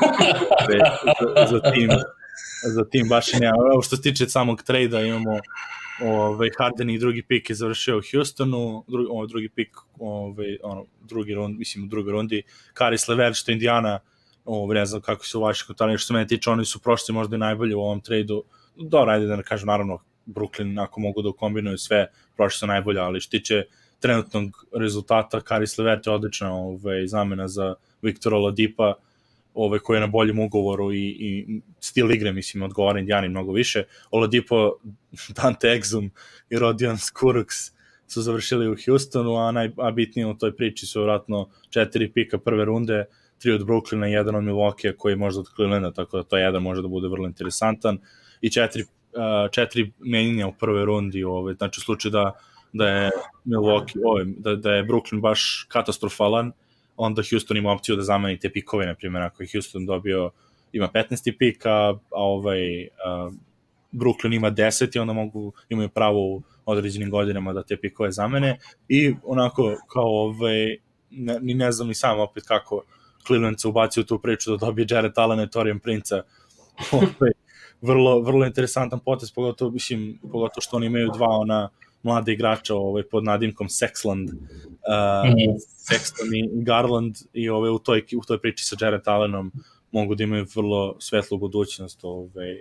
za, za, tim, za tim baš i nema. Evo što se tiče samog trejda, imamo ovaj, Harden i drugi pik je završio u Houstonu, drugi, ovaj, drugi pik ovaj, ono, drugi rund, mislim u drugoj rundi, Caris LeVert što Indiana, ovaj, ne znam kako su vaši komentari, što se mene tiče, oni su prošli možda i najbolje u ovom trejdu. Dobro, ajde da ne kažem, naravno, Brooklyn, ako mogu da kombinuju sve, prošli su najbolje, ali što tiče trenutnog rezultata, Caris LeVert je odlična ovaj, zamena za Viktora Oladipa, ovaj, koji je na boljem ugovoru i, i stil igre, mislim, odgovara Indijani mnogo više. Oladipo, Dante Exum i Rodion Kurucs su završili u Houstonu, a najbitnije u toj priči su vjerojatno četiri pika prve runde, tri od Brooklyna i jedan od Milwaukee koji je možda od Clevelanda, tako da to jedan može da bude vrlo interesantan, i četiri, uh, četiri menjenja u prve rundi, ovaj, znači u slučaju da da je Milwaukee, ovaj, da, da je Brooklyn baš katastrofalan, onda Houston ima opciju da zameni te pikove, na primjer, ako je Houston dobio, ima petnaesti pik, a, a ovaj, a, Brooklyn ima deset i onda mogu, imaju pravo u određenim godinama da te pikove zamene, i onako, kao, ovaj, ne, ni ne znam ni sam opet kako Cleveland se ubacio u tu priču da dobije Jarrett Allen i Taurean Prince-a, ovaj, vrlo, vrlo interesantan potez, pogotovo, mislim, pogotovo što oni imaju dva ona mlade igrača ovaj, pod nadimkom Sexland, uh, mm. Sexton i Garland, i ovaj, u, toj, u toj priči sa Jarrett Allenom mogu da imaju vrlo svetlu budućnost. Ovaj,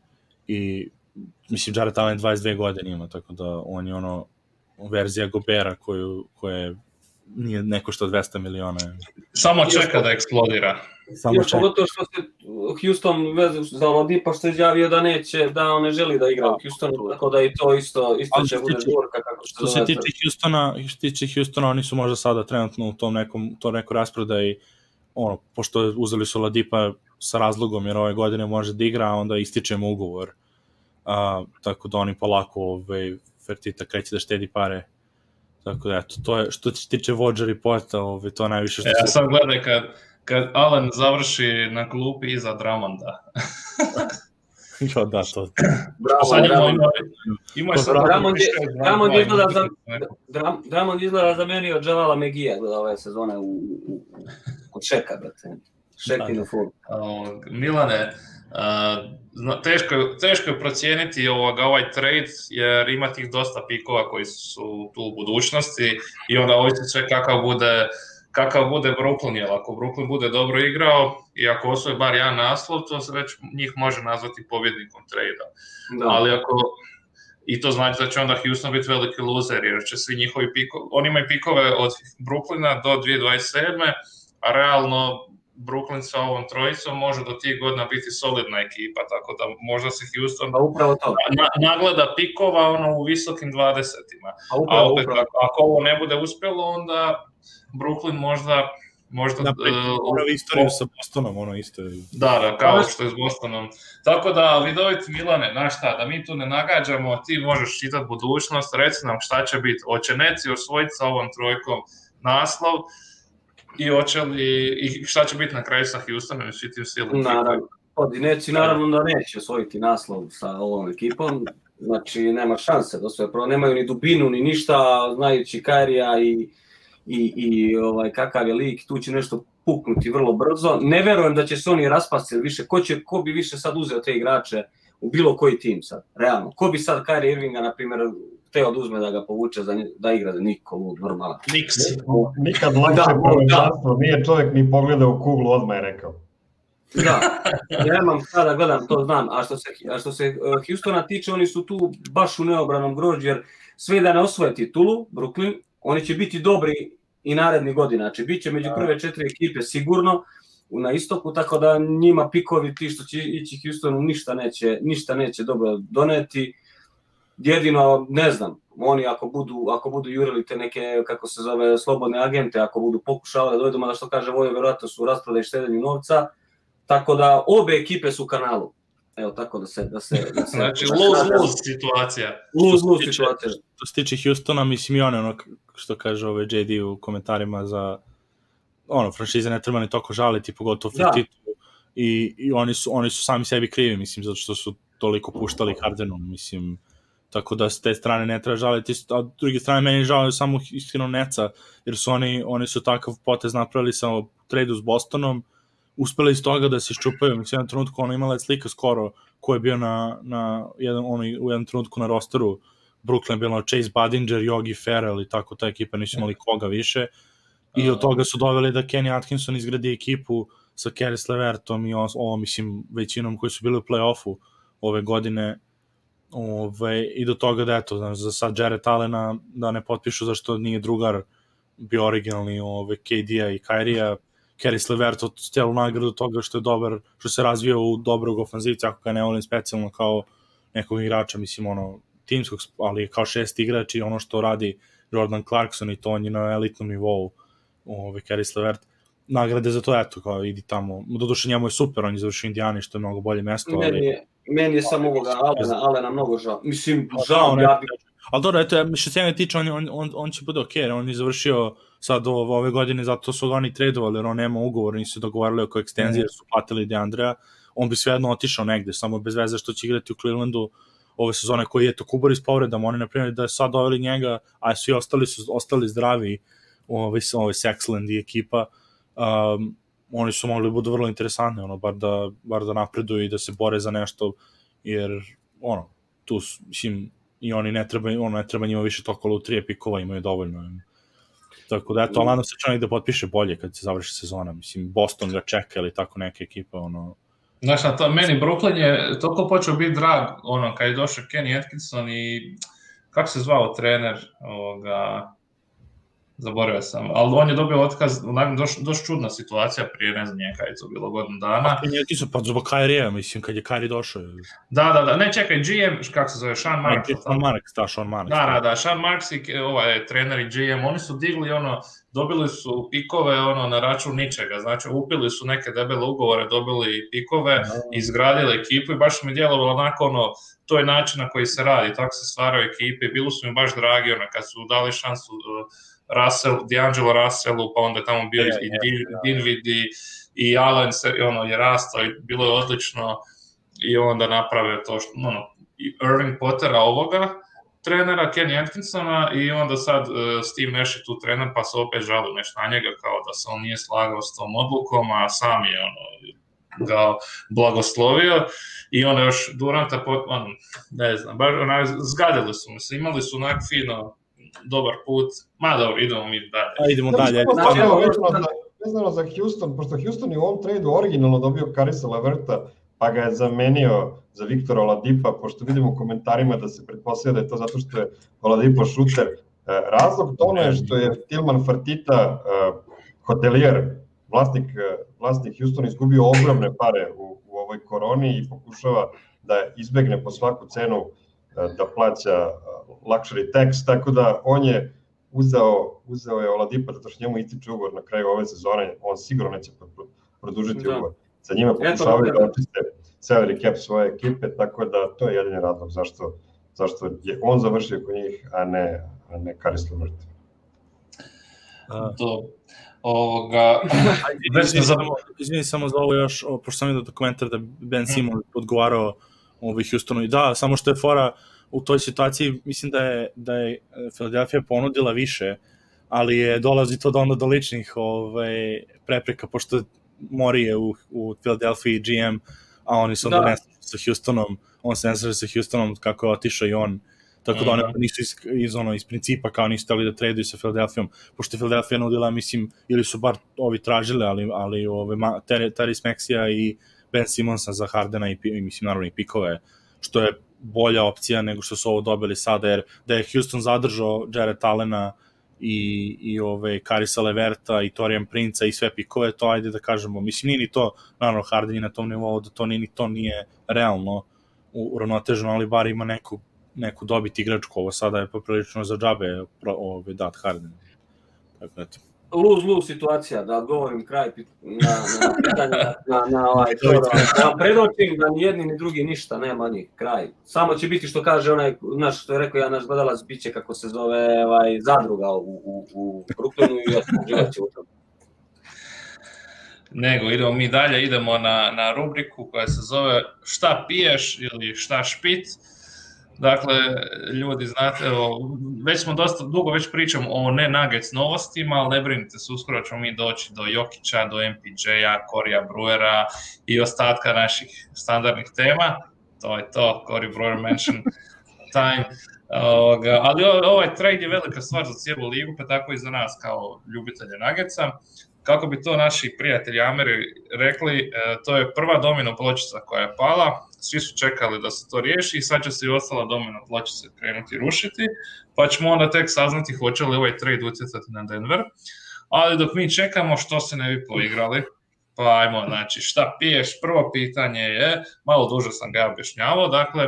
i mislim, Jarrett Allen dvadeset dve godine ima, tako da on je ono verzija Gobera koju, koja je nije neko što dvesta miliona. Samo čeka da eksplodira. Samo još pogotovo što se Houston vezu za Oladipa što je izjavio da neće, da on ne želi da igra u Houstonu, tako da i to isto, isto će bude žurka kako što, što se tiče Houstona, što se tiče Houstona, oni su možda sada trenutno u tom nekom, to nekoj rasprodaji, ono, pošto uzeli su Oladipa sa razlogom jer ove godine može da igra, onda ističe mu ugovor. A, tako da oni polako ovaj, Fertita kreće da štedi pare. Tako da, eto, to je, što se tiče vođa reporta, ovaj, to najviše što... Ja se... sam gledaj, kad, kad Allen završi na klupi iza Drummonda. Jo, da, to... Bravo, sad bravo. Ima, ima sad... Drummond izgleda, za, Drummond izgleda zamenio Javala McGee gleda ove sezone u, u, kod Šeka, brate. Šek na full. Milane, Uh, teško, teško je procijeniti ovoga, ovaj trade, jer ima tih dosta pikova koji su tu u budućnosti i onda ovisi sve kakav bude, kakav bude Brooklyn, jer ako Brooklyn bude dobro igrao i ako osvoji bar jedan naslov, to se već njih može nazvati pobjednikom trade-a. Ali ako, i to znači da će onda Houston biti veliki loser, jer će svi njihovi pikovi, oni imaju pikove od Brooklyna do dvije tisuće dvadeset sedme, a realno Brooklyn sa ovom trojicom može do tih godina biti solidna ekipa, tako da možda se Houston na, nagleda pikova ono, u visokim dvadesetima. A, upravo, a opet, ako, ako ovo ne bude uspjelo, onda Brooklyn možda... možda Napravi uh, istoriju sa Bostonom, ono isto je... Da, da, kao što je s Bostonom. Tako da, vidoviti Milane, znaš šta, da mi tu ne nagađamo, ti možeš čitati budućnost, reci nam šta će biti. Hoće Neci osvojiti sa ovom trojkom naslov, i hoće li, i šta će biti na kraju sa Houstonom i svi tim silom? Naravno, Neci naravno da neće osvojiti naslov sa ovom ekipom, znači nema šanse da sve prvo, nemaju ni dubinu ni ništa, znajući Kairija i, i, i ovaj, kakav je lik, tu će nešto puknuti vrlo brzo. Ne verujem da će se oni raspasti više, ko, će, ko bi više sad uzeo te igrače u bilo koji tim sad, realno. Ko bi sad Kyrie Irvinga, na primjer, teo da uzme da ga povuče, za, da igra za niko, normalno. Niks. Nikad lakše povezanstvo, nije čovjek ni pogledao u kuglu, odmah je rekao. Da, ja imam sada da gledam, to znam, a što se, a što se uh, Houstona tiče, oni su tu baš u neobranom grožđu, jer sve da ne osvoje titulu, Brooklyn, oni će biti dobri i naredni godina, znači bit će među prve četiri ekipe sigurno na istoku, tako da njima pikovi ti što će ići Houstonu ništa neće, ništa neće dobro doneti. jedino, ne znam, oni ako budu, ako budu jurili te neke, kako se zove, slobodne agente, ako budu pokušavali da dođu, mada što kaže Vojo, verovatno su rasprodaji štedenju novca, tako da obe ekipe su u kanalu. Evo, tako da se... Da se, da se znači, lose-lose situacija. Lose-lose situacija. Što se tiče Houstona, mislim i one, ono, što kaže ovaj J D u komentarima za, ono, franšize ne treba ni toliko žaliti, pogotovo Fertitu, i, i oni, su, oni su sami sebi krivi, mislim, zato što su toliko puštali Hardenu, mislim, tako da s te strane ne treba žaliti, a s druge strane meni žalaju samo iskreno Neca, jer su oni, oni su takav potez napravili sa tradu s Bostonom, uspeli iz toga da se iščupaju, mislim, jedan trenutku ono imala je slika skoro ko je bio na, na jedan, ono, u jednom trenutku na rosteru Brooklyn, bilo Chase Budinger, Yogi Ferrell i tako, ta ekipa nisu imali koga više i od toga su doveli da Kenny Atkinson izgradi ekipu sa Caris LeVertom i ovo, mislim, većinom koji su bili u play-offu ove godine, ove, i do toga da eto, znaš, za sad Jarrett Allena da ne potpišu zašto nije drugar bio originalni ove, K D-a i Kyrie-a, Caris LeVert od cijelu nagradu toga što je dobar, što se razvio u dobrog ofanzivca, ako ga ne volim specijalno kao nekog igrača, mislim, ono, timskog, ali kao šest igrač i ono što radi Jordan Clarkson i to on je na elitnom nivou, ove, Caris LeVert, nagrade za to, eto, kao idi tamo, doduše njemu je super, on je završio Indijani, što je mnogo bolje mesto, ali... Meni je, meni je samo ovoga Alena, Alena mnogo žao, mislim, žao, ja bi... Ali dobro, eto, što se njega tiče, on, on, on, on će bude okej, okay, on je završio sad ovo, ove godine, zato su ga oni tradovali, jer on nema ugovor, nisu dogovarali oko ekstenzije, jer su platili DeAndrea, on bi svejedno otišao negde, samo bez veze što će igrati u Clevelandu ove sezone koji je to Kubar s povredama, oni na primjer da je sad doveli njega, a svi ostali su ostali zdravi, ove, ove Sexland i ekipa, um, oni su mogli budu vrlo interesantni, ono, bar da, bar da napreduju i da se bore za nešto, jer, ono, tu, mislim, i oni ne treba, ono, ne treba njima više toliko lutrije pikova, imaju dovoljno. Tako da, eto, ali nadam se će onih da potpiše bolje kad se završi sezona. Mislim, Boston ga čeka ili tako neka ekipa, ono... Znaš, na to, meni Brooklyn je toliko počeo biti drag, ono, kad je došao Kenny Atkinson i... Kako se zvao trener ovoga... Zaboravio sam, ali on je dobio otkaz, doš, doš čudna situacija prije, ne znam nije kada je to bilo godinu dana. A Kenny Atkinson, pa zbog Kyrie-a, mislim, kad je Kyrie došao. Da, da, da, ne čekaj, G M, kako se zove, Sean Marks. Sean Marks, da, Sean Marks. Da, da, da, Sean Marks i ovaj, trener i G M, oni su digli, ono, dobili su pikove, ono, na račun ničega, znači, upili su neke debele ugovore, dobili pikove, no. Izgradili ekipu i baš mi djelovalo onako, ono, to je način na koji se radi, tako se stvaraju ekipe, bilo su mi baš dragi, ono, kad su dali šansu Russell, D'Angelo Russellu, pa onda je tamo bio yeah, i yeah, Dinwiddie yeah. i Allen se, ono, je rastao i bilo je odlično i onda napravio to što, ono, i Irving Pottera ovoga, trenera Kenny Atkinsona i onda sad uh, Steve Nash je tu trener pa se opet žalio nešto na njega kao da se on nije slagao s tom odlukom, a sam je ono, ga blagoslovio i onda još Duranta, on, ne znam, baš onaj, zgadili su mi se, imali su onak fino dobar put, ma dobro, idemo mi dalje. A, idemo dalje. Znači, vezano za Houston, pošto Houston je u ovom tradu originalno dobio Carisa LeVerta, pa ga je zamenio za Viktora Oladipa, pošto vidimo u komentarima da se pretpostavlja da je to zato što je Oladipo šuter. Razlog tome je što je Tillman Fertitta, hotelijer, vlasnik, vlasnik Houstona, izgubio ogromne pare u, u ovoj koroni i pokušava da izbegne po svaku cenu da plaća luxury tax, tako da on je uzeo, uzeo je Oladipa zato što njemu ističe ugovor na kraju ove sezone, on sigurno neće produžiti da. ugovor. Sa njima pokušavaju da očiste salary cap svoje ekipe, tako da to je jedini razlog zašto, zašto je on završio kod njih, a ne, a ne Caris LeVert. To, ovoga... Izvini samo za ovo još, pošto sam vidio dokumentar da Ben Simmons odgovarao ovaj Houstonu i da, samo što je fora u toj situaciji, mislim da je, da je Philadelphia ponudila više, ali je dolazi to do onda do ličnih ovaj, prepreka, pošto Mori je u, u Philadelphia G M, a oni su onda da. nesreći sa Houstonom, on se nesreći sa Houstonom kako je otišao i on, tako mm-hmm. da oni nisu iz, iz, ono, iz principa kao nisu hteli da traduju sa Philadelphijom, pošto je Philadelphia nudila, mislim, ili su bar ovi tražili, ali, ali ove, Tyrese Maxija i Ben Simmonsa za Hardena i, i mislim, naravno i pikove, što je bolja opcija nego što su ovo dobili sada, jer da je Houston zadržao Jarrett Allena i, i ove Carisa LeVerta i Torian Prince i sve pikove, to ajde da kažemo, mislim, nije ni to, naravno Harden je na tom nivou, da to nije, ni to nije realno uravnoteženo, ali bar ima neku neku dobiti igračku, ovo sada je poprilično za džabe ovaj, dat Harden. Tako eto. Luz-luz situacija, da odgovorim kraj na, na pitanje, na, na ovaj, to, da vam predočim da ni jedni ni drugi ništa, nema ni kraj. Samo će biti što kaže onaj, naš, što je rekao ja, naš gledalac, bit će kako se zove ovaj, zadruga u, u, u Brooklynu i ja sam živaći u tom. Nego, idemo mi dalje, idemo na, na rubriku koja se zove šta piješ ili šta špit. Dakle, ljudi, znate, evo, već smo dosta dugo već pričamo o ne Nuggets novostima, ali ne brinite se, uskoro ćemo mi doći do Jokića, do M P J-a, Corija Brewera i ostatka naših standardnih tema. To je to, Corey Brewer mention time. Ovoga, ali ovaj trade je velika stvar za cijelu ligu, pa tako i za nas kao ljubitelje Nuggetsa. Kako bi to naši prijatelji Ameri rekli, to je prva domino pločica koja je pala, svi su čekali da se to riješi i sad će se i ostala domino pločica krenuti rušiti, pa ćemo onda tek saznati hoće li ovaj trade utjecati na Denver. Ali dok mi čekamo, što se ne bi poigrali, pa ajmo, znači šta piješ, prvo pitanje je, malo duže sam ga objašnjavao, dakle,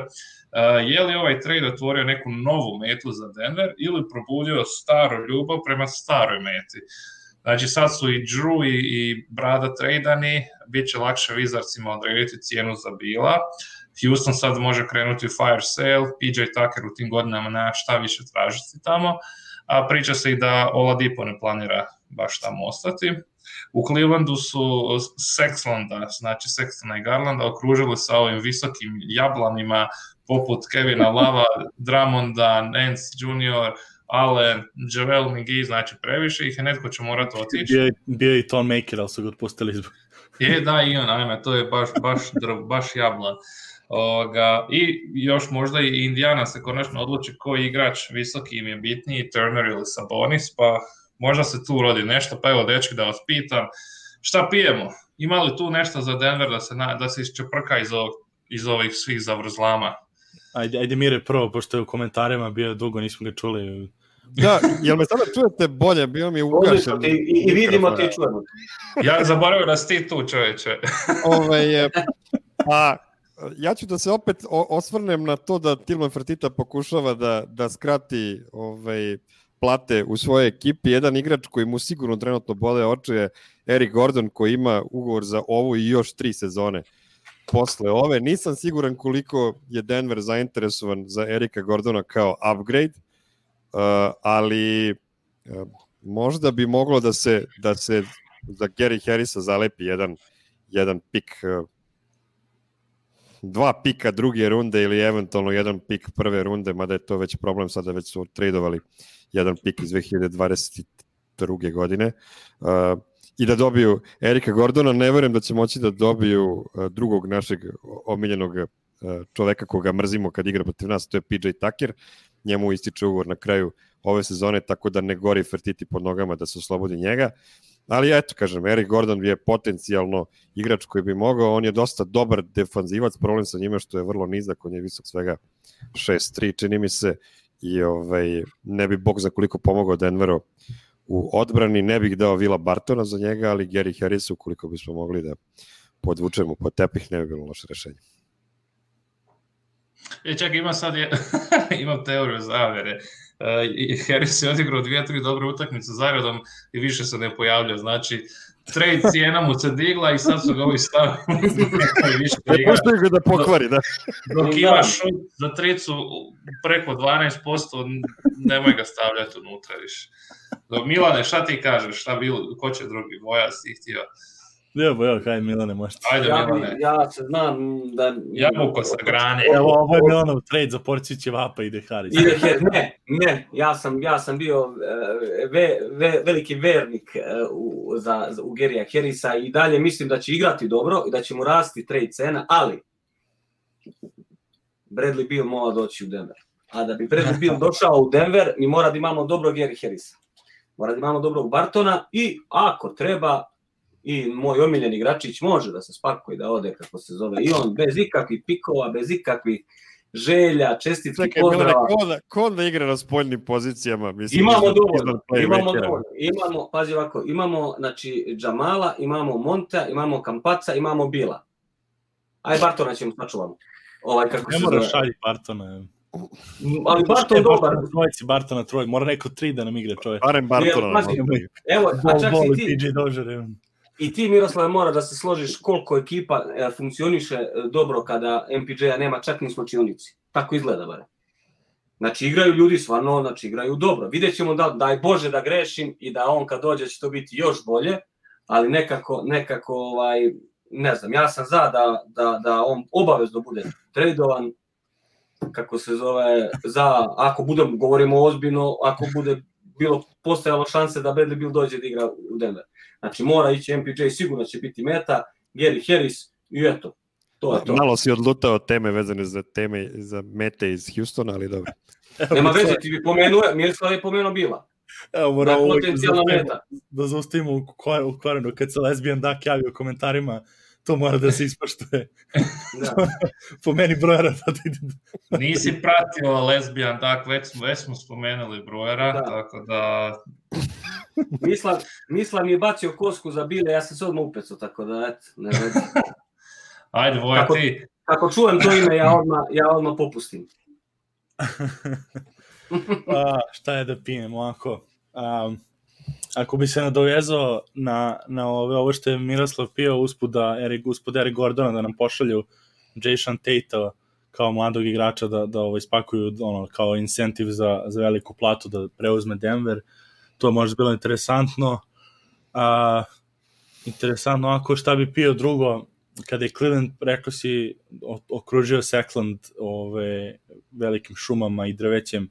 je li ovaj trade otvorio neku novu metu za Denver ili probudio staru ljubav prema staroj meti? Znači sad su i Drew i, i Brada tradani, bit će lakše Wizardsima odrediti cijenu za Bila. Houston sad može krenuti u fire sale, P J Tucker u tim godinama nema šta više tražiti tamo, a priča se i da Oladipo ne planira baš tamo ostati. U Clevelandu su Sexlanda, znači Sextona i Garlanda, okružili sa ovim visokim jablanima poput Kevina Lava, Drummonda, Nance junior, Allen, Javel McGee, znači previše ih je, netko će morati otići. Bio je, bio je Ton Maker, ali su ga otpustili izbog. Je, da, i on, ajme, to je baš, baš, baš jablan. Oga, i još možda i Indiana se konačno odluči koji igrač visoki im je bitniji, Turner ili Sabonis, pa možda se tu rodi nešto, pa evo dečki da vas pitam, šta pijemo? Ima li tu nešto za Denver da se, na, da se iščeprka iz, ovog, iz ovih svih zavrzlama? Ajde, ajde Mire prvo, pošto je u komentarima bio dugo, nismo ga čuli. Da, jel me sada čujete bolje, bio mi ugašen. I, i, i vidimo ti čujemo. Ja zaboravio da si ti tu, čoveče. Ove, a, ja ću da se opet osvrnem na to da Tilman Fertitta pokušava da, da skrati ovaj, plate u svojoj ekipi. Jedan igrač koji mu sigurno trenutno bode oči je Eric Gordon, koji ima ugovor za ovu i još tri sezone. Posle ove, nisam siguran koliko je Denver zainteresovan za Erika Gordona kao upgrade, uh, ali uh, možda bi moglo da se, da se za Gary Harrisa zalepi jedan, jedan pik, uh, dva pika druge runde ili eventualno jedan pik prve runde, mada je to već problem, sada već su tradovali jedan pik iz dve hiljade dvadeset druge godine. Uh, i da dobiju Erika Gordona, ne verujem da će moći da dobiju drugog našeg omiljenog čoveka koga mrzimo kad igra protiv nas, to je P J Tucker, njemu ističe ugovor na kraju ove sezone, tako da ne gori Fertitti pod nogama da se oslobodi njega, ali eto, kažem, Erik Gordon je potencijalno igrač koji bi mogao, on je dosta dobar defanzivac, problem sa njime što je vrlo nizak, on je visok svega šest tri, čini mi se, i ovaj, ne bi bog za koliko pomogao Denveru u odbrani, ne bih dao Vila Bartona za njega, ali Gary Harris, ukoliko bismo mogli da podvučemo po tepih, ne bi bilo loše rešenje. E, čak, ima sad, je, imam teoriju zavere. Uh, Harris je odigrao dvije, tri dobre utakmice zaredom i više se ne pojavlja, znači trade cijena mu se digla i sad su ga ovi stavili. Ne puštaju ga da pokvari, da. Dok ima šut za tricu preko dvanaest posto, nemoj ga stavljati unutra više. Dok, Milane, šta ti kažeš, šta bilo, ko će drugi, Voja si htio? Evo, evo, kaj Milane, možete. Ajde, ja, Milane. Ja se znam da... Jabuko sa grane. Evo, ovo je Milanov trade za porciju ćevapa, ide Haris. Ide Haris, ne, ne, ja sam, ja sam bio ve, ve, veliki vernik u, za, za, u Garyja Harrisa i dalje mislim da će igrati dobro i da će mu rasti trade cena, ali Bradley Beal mora doći u Denver. A da bi Bradley Beal došao u Denver, mi mora da imamo dobro Gary Harrisa. Mora da imamo dobrog Bartona i ako treba, i moj omiljeni igračić može da se spakuje, da ode, kako se zove, i on bez ikakvih pikova, bez ikakvih želja, čestitki, pozdrava. Ko da, ko da igra na spoljnim pozicijama? Mislim, imamo dovoljno, imamo dovoljno. Imamo, pazi ovako, imamo, znači, Jamala, imamo Monta, imamo Kampaca, imamo Bila. Aj, Bartona ćemo sačuvamo. Ovaj, kako ne se mora zove. šalji Bartona. Ali Barton dobar. Trojici, Barton na troj, mora neko tri da nam igra čovjek. Barem Bartona. Evo, a čak i ti, P J Dozier. i ti Miroslave mora da se složiš koliko ekipa e, funkcioniše dobro kada M P J-a nema čak ni slučionici. Tako izgleda bare. Znači igraju ljudi stvarno, znači igraju dobro. Vidjet ćemo da, daj Bože da grešim i da on kad dođe će to biti još bolje, ali nekako, nekako ovaj, ne znam, ja sam za da, da, da on obavezno bude tradovan, kako se zove, za, ako budem, govorimo ozbiljno, ako bude bilo postojalo šanse da Bradley Beal dođe da igra u Denver. Znači mora ići M P J, sigurno će biti meta, Gary Harris i eto, to je to. Malo si odlutao teme vezane za teme, za mete iz Houstona, ali dobro. Nema veze, ti bi pomenuo, Miroslav je pomenuo Bila. Evo, moramo da, potencijalna meta. Da zaustavimo u korenu, kad se Lesbian Duck javi u komentarima, to mora da se ispoštuje. Da. Po meni brojera. Nisi pratio Lesbian Duck, već, već smo spomenuli brojera, da. Tako da... Mislav, Mislav mi je bacio kosku za Bile, ja sam se odmah upecao, tako da, eto, ne vedi. Ajde, Voja, kako, ti. Kako čujem to ime, ja odmah, ja odmah popustim. A, šta je da pijem ovako? Um, ako bi se nadovezao na, na ove, ovo što je Miroslav pio, uspud, da Eric, uspud Eric Gordona da nam pošalju Jason Tate kao mladog igrača da, da ovo ispakuju ono, kao incentiv za, za veliku platu da preuzme Denver. To je možda bilo interesantno. Uh, interesantno ako šta bi pio drugo, kada je Cleveland, rekao si, okružio Sekland ove, velikim šumama i drvećem.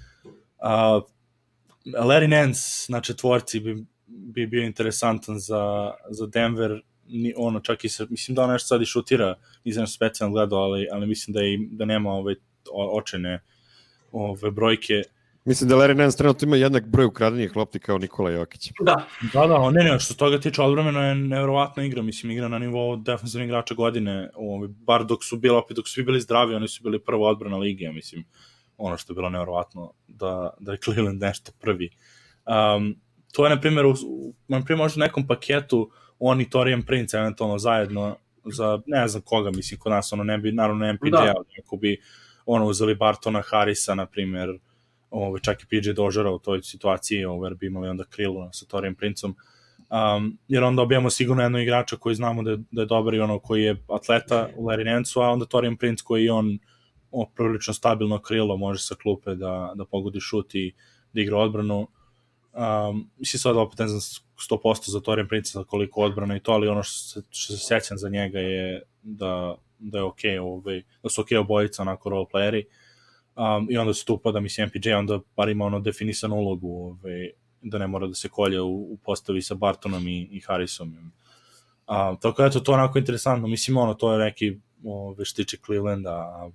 Uh, Larry Nance na četvorci bi, bi bio interesantan za, za Denver. Ni, ono, čak i sa, mislim da on nešto sad i šutira, nisam specijalno gledao, ali, ali mislim da, je, da nema ove, očene ove brojke. Mislim da Larry Nance trenutno ima jednak broj ukradenih lopti kao Nikola Jokić. Da. Da, da, ne, ne, što se toga tiče odbrambeno je nevjerovatna igra, mislim, igra na nivou defensivnih igrača godine, ovaj, bar dok su bili, opet dok su svi bili zdravi, oni su bili prva odbrana lige, mislim, ono što je bilo nevjerovatno da, da je Cleveland nešto prvi. Um, to je, na primjer, u, na primjer, možda u nekom paketu on i Torian Prince eventualno zajedno za, ne znam koga, mislim, kod nas, ono, ne bi, naravno, M P J, ali neko bi, ono, uzeli Bartona Harrisa, na primjer, Ove, čak i P J Doziera u toj situaciji, ove, bi imali onda krilu sa Torian Princom, um, jer onda dobijamo sigurno jednog igrača koji znamo da je, da je dobar i ono koji je atleta u Larry Nance-u, a onda Torian Prince koji je on o, prilično stabilno krilo, može sa klupe da, da pogodi šut i da igra odbranu. Um, mislim sad opet ne znam sto posto za Torian Prince za koliko odbrana i to, ali ono što se, što se sećam za njega je da, da je okej, okay, da su okej okay obojica onako roleplayeri. Um, i onda se tu upada, mislim, M P J onda bar ima ono definisanu ulogu, ove, da ne mora da se kolje u, u postavi sa Bartonom i, i Harrisom. Um, tako da, eto, to je onako interesantno, mislim, ono, to je neki ove, štiče Clevelanda, a,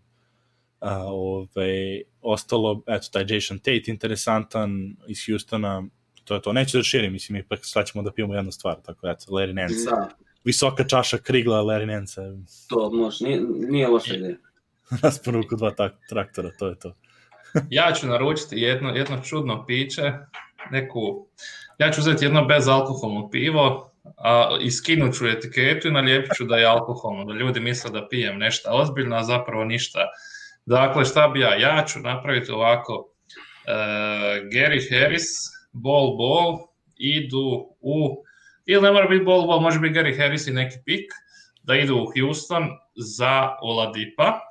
a ove, ostalo, eto, taj Jason Tate interesantan iz Houstona, to je to, neću da širim, mislim, ipak sad ćemo da pijemo jednu stvar, tako eto, Larry Nance, da. Visoka čaša krigla Larry Nance. To može, nije, nije loša ideja. Rasporuku dva tak, traktora, to je to. Ja ću naručiti jedno, jedno čudno piće, neku, ja ću uzeti jedno bezalkoholno pivo, a, i skinut ću etiketu i nalijepit ću da je alkoholno, da ljudi misle da pijem nešto ozbiljno, a zapravo ništa. Dakle, šta bi ja? Ja ću napraviti ovako, uh, Gary Harris, Bol Bol, idu u, ili ne mora biti Bol Bol, može biti Gary Harris i neki pik, da idu u Houston za Oladipa,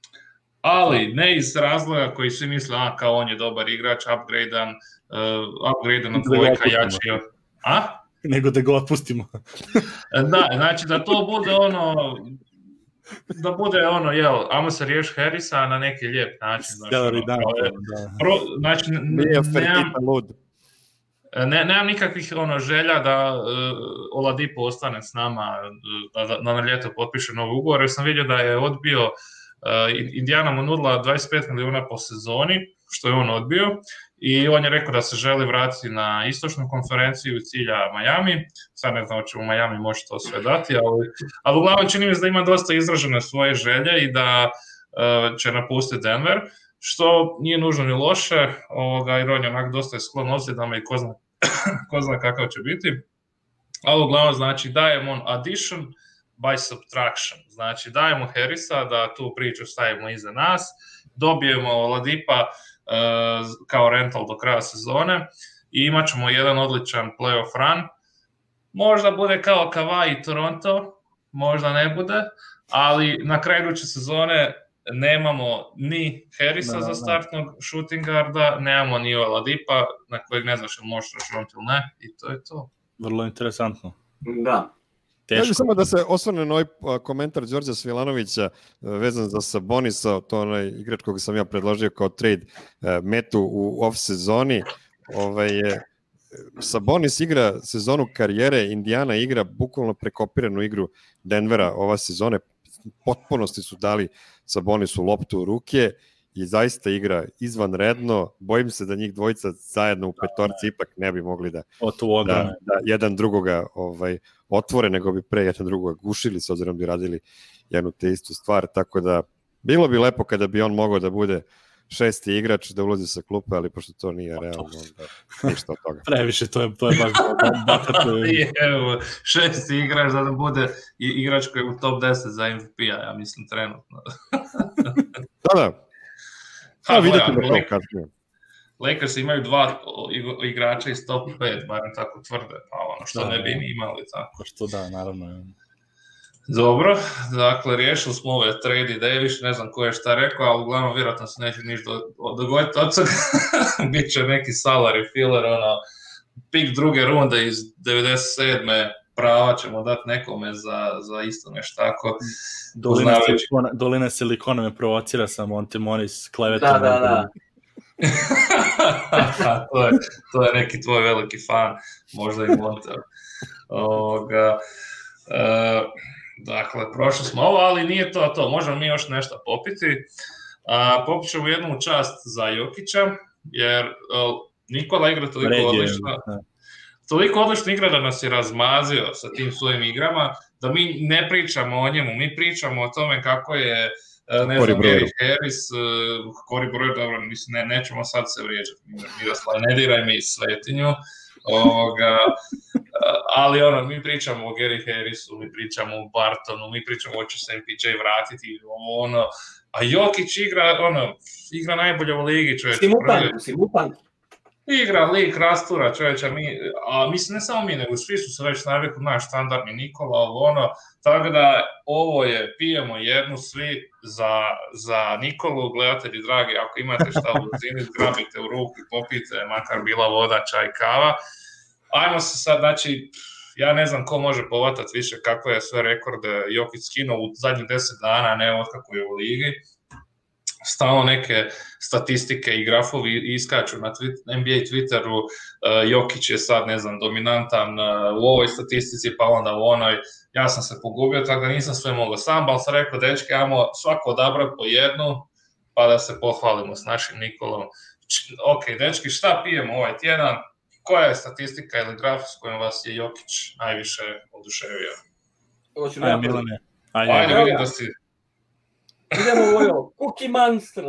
ali ne iz razloga koji svi misle, a kao on je dobar igrač, upgradean, uh, upgradean od dvojka, jačio. A? Nego da ga otpustimo. Da, znači da to bude ono, da bude ono, jel, ajmo se riješ Harrisa na neki lijep način. Znači, ono, da, je, da. Pro, znači, nemam, ne, nemam nikakvih ono, želja da uh, Oladipo ostane s nama, da, da, da na ljeto potpiše novi ugovor, jer sam vidio da je odbio Uh, Indiana mu nudila dvadeset pet miliona po sezoni, što je on odbio, i on je rekao da se želi vratiti na istočnu konferenciju cilja Miami. Sad ne znam da će u Miami može to sve dati, ali, ali uglavnom čini mi se da ima dosta izražene svoje želje i da uh, će napustiti Denver, što nije nužno ni loše, ovoga, jer on je onak dosta sklon ozljedama i ko zna, ko zna kakav će biti, ali uglavnom znači dajemo on addition by subtraction, znači dajemo Harrisa da tu priču stavimo iza nas, dobijemo Oladipa uh, kao rental do kraja sezone i imat ćemo jedan odličan playoff run. Možda bude kao Kawhi i Toronto, možda ne bude, ali na kraju iduće sezone nemamo ni Harrisa da, za startnog da. shooting guarda, nemamo ni Oladipa, na kojeg ne znaš ili možeš računati ili ne, i to je to. Vrlo interesantno. Da. Ja bih samo da se osvrne na ovaj komentar Đorđa Svilanovića vezan za Sabonisa, to onaj igrač koga sam ja predložio kao trade metu u off sezoni. Ovaj, Sabonis igra sezonu karijere, Indiana igra bukvalno prekopiranu igru Denvera ova sezone, potpunosti su dali Sabonisu loptu u ruke i zaista igra izvanredno. Bojim se da njih dvojica zajedno u petorci ipak ne bi mogli da, da, da jedan drugoga ovaj, otvore, nego bi pre jedan drugoga gušili, s obzirom bi radili jednu te istu stvar, tako da bilo bi lepo kada bi on mogao da bude šesti igrač, da ulazi sa klupe, ali pošto to nije realno, onda ništa od toga. Previše, to je, to je baš bakato. Evo, šesti igrač da bude igrač koji je u top deset za M V P-a, ja mislim, trenutno. Da, da. Ha, vidite da to kasnije. Lakers imaju dva igrača iz top pet, barem tako tvrde, pa ono što da, ne bi mi imali tako. Što da, naravno. Dobro, dakle, riješili smo ove trade ideje, više ne znam ko je šta rekao, ali uglavnom vjerojatno se neće ništa dogoditi od toga. Biće neki salary filler, ono, pik druge runde iz devedeset sedme prava ćemo dati nekome za, za isto nešto tako. Dolina, silikona, dolina silikona me provocira sa Monte Morris klevetom. Da, da, da. to, je, to je neki tvoj veliki fan, možda i Monte. Ovoga, uh, dakle, prošli smo ovo, ali nije to to. Možemo mi još nešto popiti. Uh, popit ćemo jednu čast za Jokića, jer uh, Nikola igra toliko odlično. Toliko odlično igra da nas je razmazio sa tim svojim igrama, da mi ne pričamo o njemu, mi pričamo o tome kako je, ne znam, Gary Harris, Corey Brewer, dobro, mislim, ne, nećemo sad se vrijeđati, Miroslav, ne diraj mi svetinju, ovoga, ali ono, mi pričamo o Gary Harrisu, mi pričamo o Bartonu, mi pričamo o će se M P J vratiti, ono, a Jokić igra, ono, igra najbolje u ligi, čovječ. Simupan, simupan. Igra lik, rastura čovječa, mi, a mislim ne samo mi, nego svi su se već navikli, naš standardni Nikola, ovo ono, tako da ovo je, pijemo jednu svi za, za Nikolu, gledatelji dragi, ako imate šta u brzini, grabite u ruku i popijte, makar bila voda, čaj, kava. Ajmo se sad, znači, ja ne znam ko može povatati više kako je sve rekorde Jokić skinuo u zadnjih deset dana, ne otkako je u ligi. Stalno neke statistike i grafovi iskaču na N B A Twitteru, uh, Jokić je sad, ne znam, dominantan uh, u ovoj statistici, pa onda u onoj, ja sam se pogubio, tako da nisam sve mogao sam, ali sam rekao, dečke, ajmo svako odabrati po jednu, pa da se pohvalimo s našim Nikolom. Č- ok, dečki, šta pijemo ovaj tjedan? Koja je statistika ili graf s kojom vas je Jokić najviše oduševio? Ajde, Milane. Ajde, Ajde vidim da si... Idemo u ovo, Cookie Monster.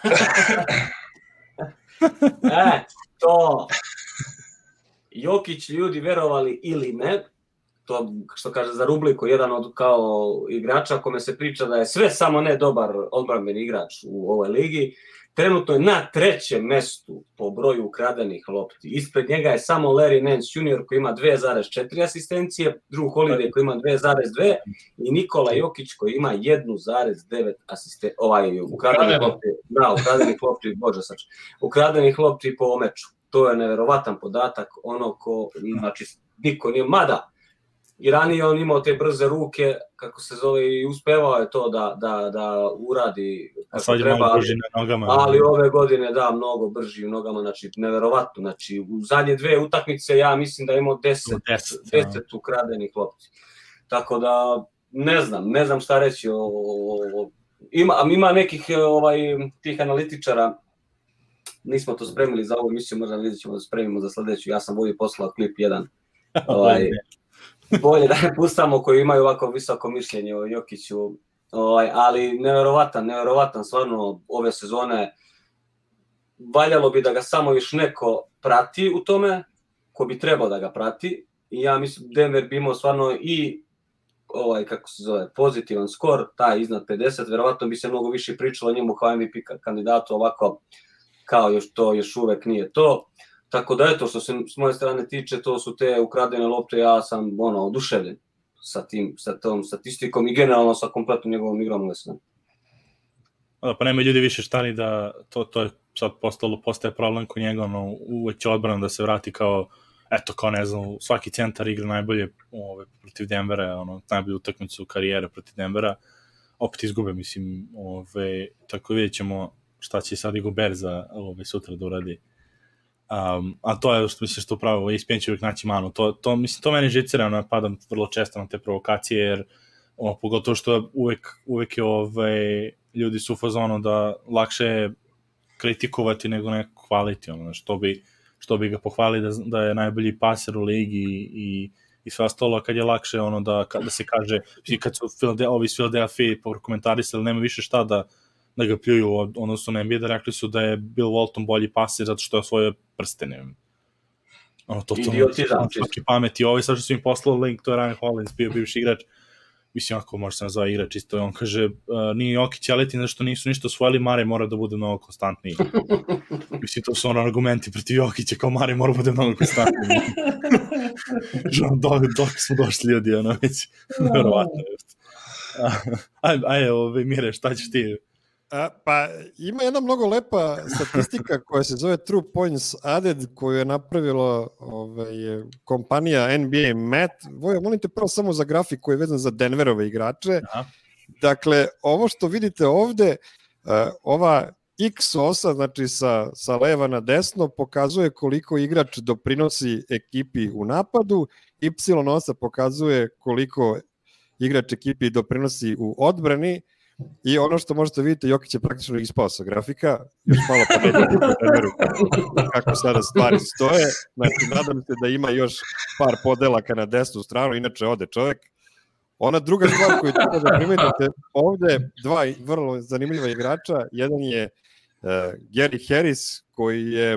e, to. Jokić, ljudi verovali ili ne, to što kaže za Rubliku, jedan od kao igrača kome se priča da je sve samo ne dobar odbrambeni igrač u ovoj ligi, trenutno je na trećem mestu po broju ukradenih lopti. Ispred njega je samo Larry Nance junior koji ima dve zarez četiri asistencije, Drew Holiday koji ima dve zarez dve i Nikola Jokić koji ima jedna zarez devet asistencije, ovaj, ukradenih lopti, da, ukradenih lopti, bože sač, ukradenih lopti po meču. To je neverovatan podatak, ono ko, znači, niko nije, mada, i ranije on imao te brze ruke, kako se zove, i uspevao je to da, da, da uradi kako treba, ali, nogama, ali ove godine da, mnogo brži u nogama, znači neverovatno, znači u zadnje dve utakmice ja mislim da je imao deset, deset ukradenih lopti, tako da ne znam, ne znam šta reći o, o, o, ima, ima nekih ovaj, tih analitičara, nismo to spremili za ovu emisiju, možda vidjet ćemo da spremimo za sledeću, ja sam ovdje poslao klip jedan, ovaj, bolje da ne pustamo koji imaju ovako visoko mišljenje o Jokiću, ovaj, ali neverovatan, neverovatan stvarno ove sezone, valjalo bi da ga samo još neko prati u tome, ko bi trebao da ga prati, i ja mislim Denver bi imao stvarno i ovaj, kako se zove, pozitivan skor, taj iznad pedeset, verovatno bi se mnogo više pričalo o njemu kao M V P kandidatu, ovako kao još to još uvek nije to. Tako da eto, što se s moje strane tiče, to su te ukradene lopte, ja sam ono, oduševljen sa, tim, sa tom statistikom i generalno sa kompletnom njegovom igrom Lesna. Da, pa nema ljudi više šta ni da, to, to je sad postalo, postaje problem kod njega, ono, uvek će odbrana da se vrati kao, eto, kao ne znam, svaki centar igra najbolje ove, protiv Denvera, ono, najbolju utakmicu karijere protiv Denvera, opet izgube, mislim, ove, tako vidjet ćemo šta će sad i Gobert za ove, sutra da uradi. Um, a to je što mislim što upravo E S P N će uvijek naći manu, to, to, mislim, to meni žicira, ono, padam vrlo često na te provokacije, jer ono, pogotovo što uvijek, uvijek je ove, ljudi su u fazonu da lakše je kritikovati nego neko hvaliti, ono, što bi, što bi ga pohvali da, da je najbolji paser u ligi i, i sve ostalo, kad je lakše ono da, da se kaže, kad su Filde, ovi iz Philadelphia komentarisali, nema više šta da da ga pljuju, odnosno na N B A, da rekli su da je Bill Walton bolji pasir zato što je osvojio prstene. Ono, to idiotizam. Svaki pameti. Ovo je sad što su im poslali link, to je Ryan Hollins, bio bivši igrač, mislim, ako može se nazva igrač isto, on kaže, uh, nije Jokić Aletin, zašto nisu ništa osvojili, Mare mora da bude mnogo konstantniji. Mislim, to su ono argumenti protiv Jokića, kao Mare mora da bude mnogo konstantniji. dok, dok smo došli ljudi, ono, već, verovatno. Ajde, aj, ove, Mire, šta ćeš ti? A, pa ima jedna mnogo lepa statistika koja se zove True Points Added, koju je napravila ovaj, kompanija N B A Math. Voja, molim te prvo samo za grafik koji je vezan za Denverove igrače. Aha. Dakle, ovo što vidite ovde, uh, ova X osa, znači sa, sa leva na desno, pokazuje koliko igrač doprinosi ekipi u napadu, Y osa pokazuje koliko igrač ekipi doprinosi u odbrani, i ono što možete vidjeti, Jokić je praktično ispao sa grafika, još malo pa ne Denveru kako sada stvari stoje, znači nadam se da ima još par podelaka na desnu stranu, inače ode čovjek. Ona druga stvar koju treba da primetite, ovde dva vrlo zanimljiva igrača, jedan je uh, Gary Harris, koji je,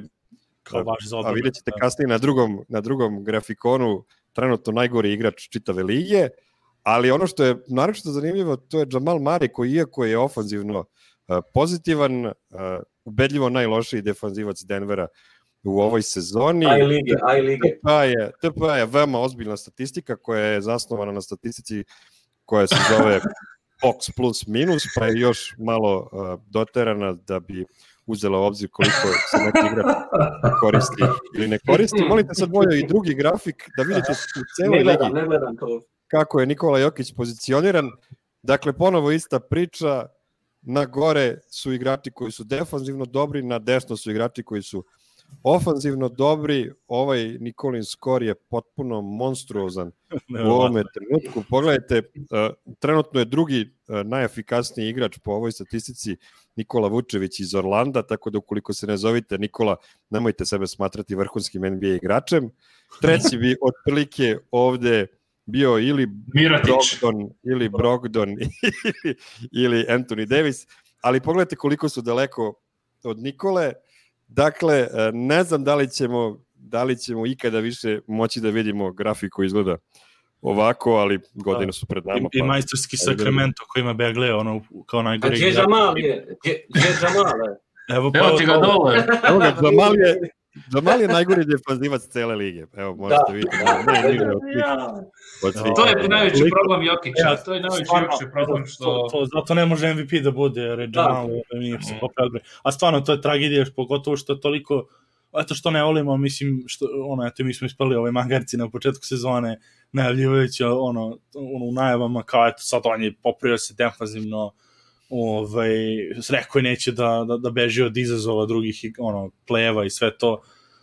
a vidjet ćete kasnije na drugom, na drugom grafikonu, trenutno najgori igrač čitave lige, ali ono što je naročito zanimljivo, to je Jamal Murray, koji iako je ofanzivno uh, pozitivan, uh, ubedljivo najlošiji defanzivac Denvera u ovoj sezoni. Aj lige, aj lige. T P A je, T P A je veoma ozbiljna statistika koja je zasnovana na statistici koja se zove box plus minus, pa je još malo uh, doterana da bi uzela u obzir koliko se neki igrač koristi ili ne koristi. Molite sad Vojo i drugi grafik da vidite u celoj ligi. Ne gledam, ne gledam to. Kako je Nikola Jokić pozicioniran. Dakle, ponovo ista priča, na gore su igrači koji su defanzivno dobri, na desno su igrači koji su ofanzivno dobri. Ovaj Nikolin skor je potpuno monstruozan u ovome trenutku. Pogledajte, trenutno je drugi najefikasniji igrač po ovoj statistici Nikola Vučević iz Orlanda, tako da ukoliko se ne zovite Nikola, nemojte sebe smatrati vrhunskim N B A igračem. Treći bi otprilike ovde bio ili Miratić. Brogdon, ili Brogdon ili, ili Anthony Davis, ali pogledajte koliko su daleko od Nikole. Dakle, ne znam da li ćemo, da li ćemo ikada više moći da vidimo grafiku izgleda ovako, ali godine su pred nama. I, pa, i majstorski Sacramento koji ima Begle, ono, kao najgore. A gdje je Jamal je? Gdje je Jamal je? Evo, Evo ti ga dole. Evo ga, Jamal je, Jamal je najgori defanzivac cele lige. Evo, možete da vidjeti. Da, ne, ne, ne, ja. To je najveći problem Jokića. Ja, to je najveći Jokić problem što... To, to, zato ne može M V P da bude, jer je Jamal nije se popravio. A stvarno, to je tragedija, pogotovo što je toliko... Eto što ne volimo, mislim, što, ono, eto, mi smo ispali ove magarci na početku sezone, najavljivajući, ono, ono, u najavama, kao, eto, sad on je popravio se defanzivno, ovaj, rekao je neće da, da, da beži od izazova drugih, ono, plejeva i sve to.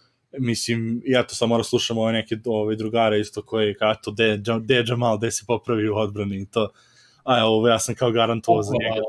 Mislim, ja to sam mora slušam ove neke ove drugare isto koje, kao, eto, de, de je Jamal, de se popravi u odbrani i to. A evo, ja sam kao garantovao za njega.